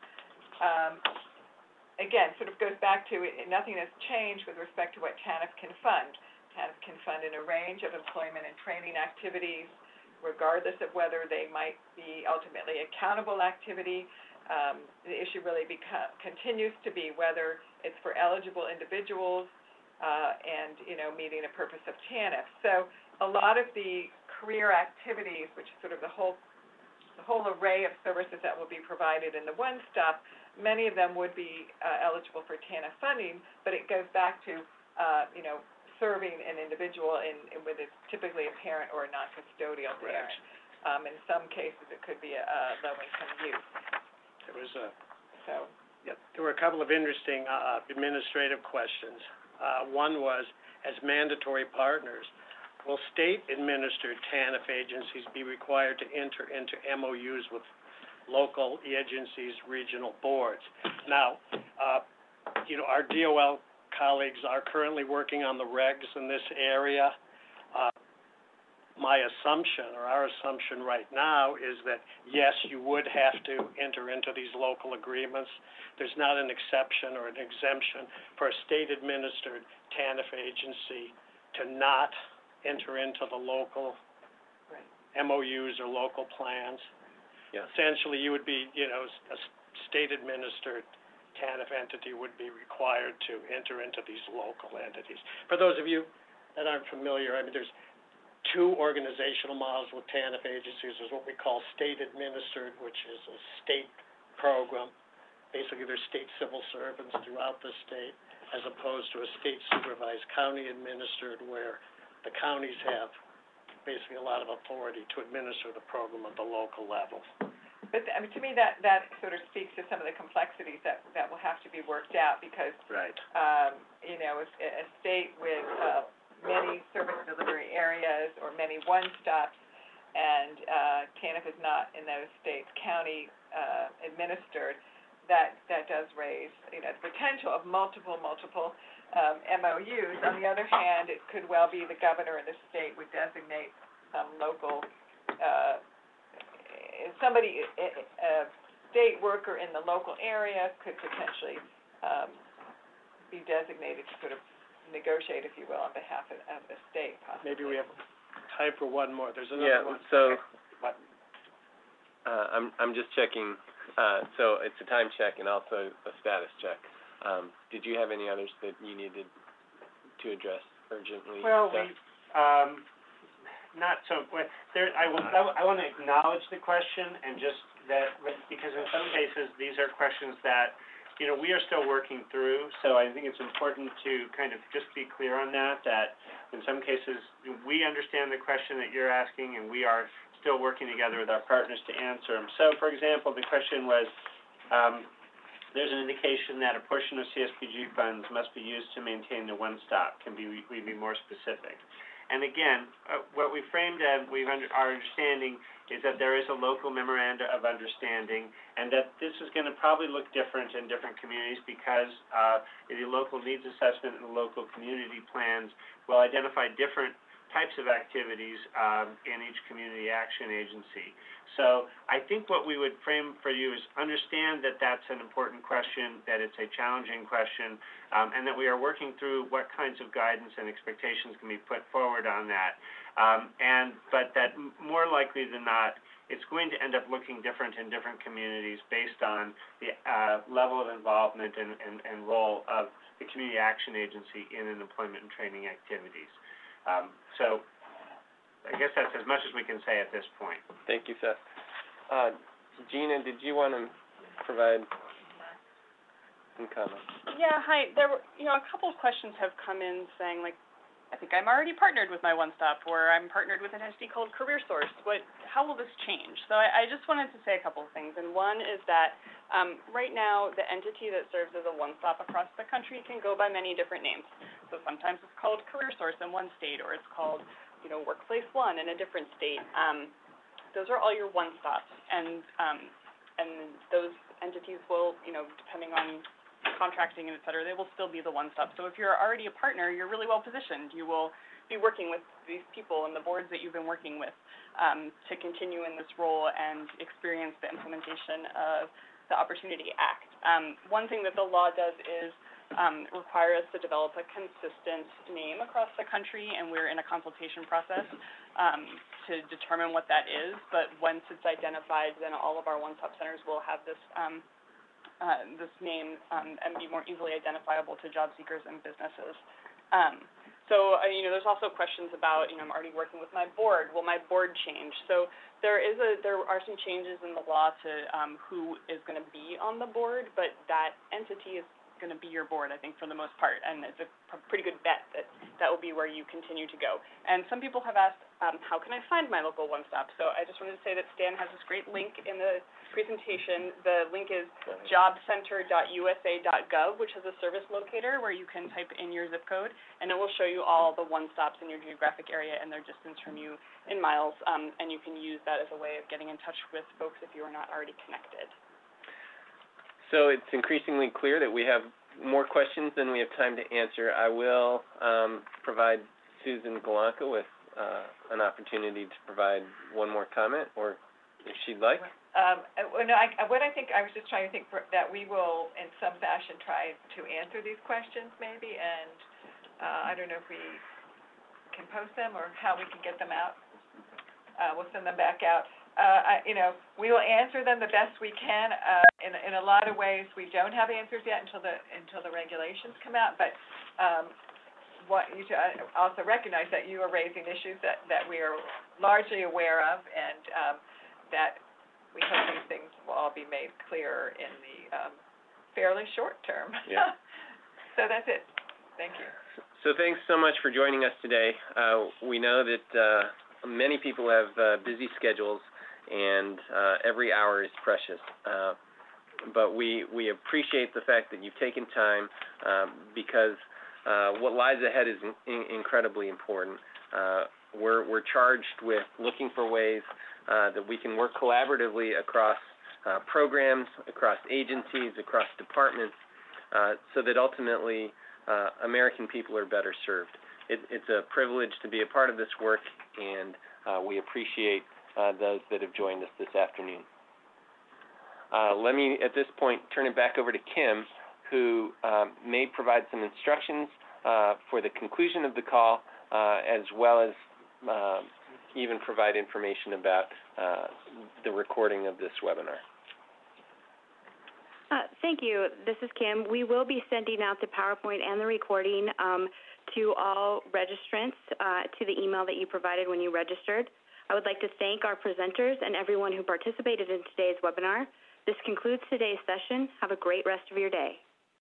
Again, sort of goes back to nothing has changed with respect to what TANF can fund. TANF can fund in a range of employment and training activities, regardless of whether they might be ultimately a countable activity. The issue really continues to be whether it's for eligible individuals and, meeting a purpose of TANF. So a lot of the career activities, which is sort of the whole array of services that will be provided in the one-stop, many of them would be eligible for TANF funding, but it goes back to, serving an individual with typically a parent or a non-custodial parent. In some cases, it could be a low-income youth. There were a couple of interesting administrative questions. One was, as mandatory partners, will state-administered TANF agencies be required to enter into MOUs with local agencies, regional boards? Now, our DOL colleagues are currently working on the regs in this area. My assumption, or our assumption right now, is that, yes, you would have to enter into these local agreements. There's not an exception or an exemption for a state-administered TANF agency to not enter into the local MOUs or local plans. Yeah. Essentially, you would be, a state-administered TANF entity would be required to enter into these local entities. For those of you that aren't familiar, there's two organizational models with TANF agencies. There's what we call state-administered, which is a state program. Basically, there's state civil servants throughout the state, as opposed to a state-supervised, county-administered, where the counties have basically a lot of authority to administer the program at the local level. But to me, that sort of speaks to some of the complexities that will have to be worked out, because a state with many service delivery areas or many one-stops, and TANF is not in those states county administered, that does raise the potential of multiple MOUs. On the other hand, it could well be the governor of the state would designate some local a state worker in the local area could potentially be designated to sort of negotiate, if you will, on behalf of the state, possibly. Maybe we have time for one more. There's another one. So I'm just checking. So it's a time check and also a status check. Did you have any others that you needed to address urgently? Well, not so. I want to acknowledge the question, and just that, because in some cases these are questions that we are still working through. So I think it's important to kind of just be clear on that in some cases we understand the question that you're asking, and we are still working together with our partners to answer them. So, for example, the question was, there's an indication that a portion of CSPG funds must be used to maintain the one-stop. Can we be more specific? And again, what we framed as our understanding is that there is a local memoranda of understanding, and that this is going to probably look different in different communities, because the local needs assessment and the local community plans will identify different types of activities in each community action agency. So I think what we would frame for you is understand that that's an important question, that it's a challenging question, and that we are working through what kinds of guidance and expectations can be put forward on that. But that more likely than not, it's going to end up looking different in different communities based on the level of involvement and role of the community action agency in an employment and training activities. So I guess that's as much as we can say at this point. Thank you, Seth. Gina, did you want to provide some comments? Yeah, hi. There were, a couple of questions have come in saying, like, I think I'm already partnered with my one-stop, or I'm partnered with an entity called CareerSource. How will this change? So I just wanted to say a couple of things. And one is that right now, the entity that serves as a one-stop across the country can go by many different names. So sometimes it's called CareerSource in one state, or it's called, Workplace One in a different state. Those are all your one-stops, and those entities will, depending on contracting and et cetera, they will still be the one-stop. So if you're already a partner, you're really well positioned. You will be working with these people and the boards that you've been working with to continue in this role and experience the implementation of the Opportunity Act. One thing that the law does is require us to develop a consistent name across the country, and we're in a consultation process to determine what that is. But once it's identified, then all of our one-stop centers will have this name and be more easily identifiable to job seekers and businesses. So there's also questions about, I'm already working with my board. Will my board change? So there are some changes in the law to who is going to be on the board, but that entity is going to be your board, I think, for the most part, and it's a pretty good bet that that will be where you continue to go. And some people have asked, how can I find my local one-stop? So I just wanted to say that Stan has this great link in the presentation. The link is jobcenter.usa.gov, which has a service locator where you can type in your zip code, and it will show you all the one-stops in your geographic area and their distance from you in miles, and you can use that as a way of getting in touch with folks if you are not already connected. So it's increasingly clear that we have more questions than we have time to answer. I will provide Susan Galanka with an opportunity to provide one more comment, or if she'd like. What I think, I was just trying to think that we will, in some fashion, try to answer these questions, maybe, and I don't know if we can post them or how we can get them out. We'll send them back out. We will answer them the best we can. In a lot of ways, we don't have answers yet until the regulations come out. But what you should also recognize that you are raising issues that we are largely aware of, and that we hope these things will all be made clearer in the fairly short term. Yeah. So that's it. Thank you. So thanks so much for joining us today. We know that many people have busy schedules, and every hour is precious. But we appreciate the fact that you've taken time because what lies ahead is incredibly important. We're charged with looking for ways that we can work collaboratively across programs, across agencies, across departments, so that ultimately American people are better served. It's a privilege to be a part of this work, and we appreciate those that have joined us this afternoon. Let me, at this point, turn it back over to Kim, who may provide some instructions for the conclusion of the call, as well as even provide information about the recording of this webinar. Thank you. This is Kim. We will be sending out the PowerPoint and the recording to all registrants to the email that you provided when you registered. I would like to thank our presenters and everyone who participated in today's webinar. This concludes today's session. Have a great rest of your day.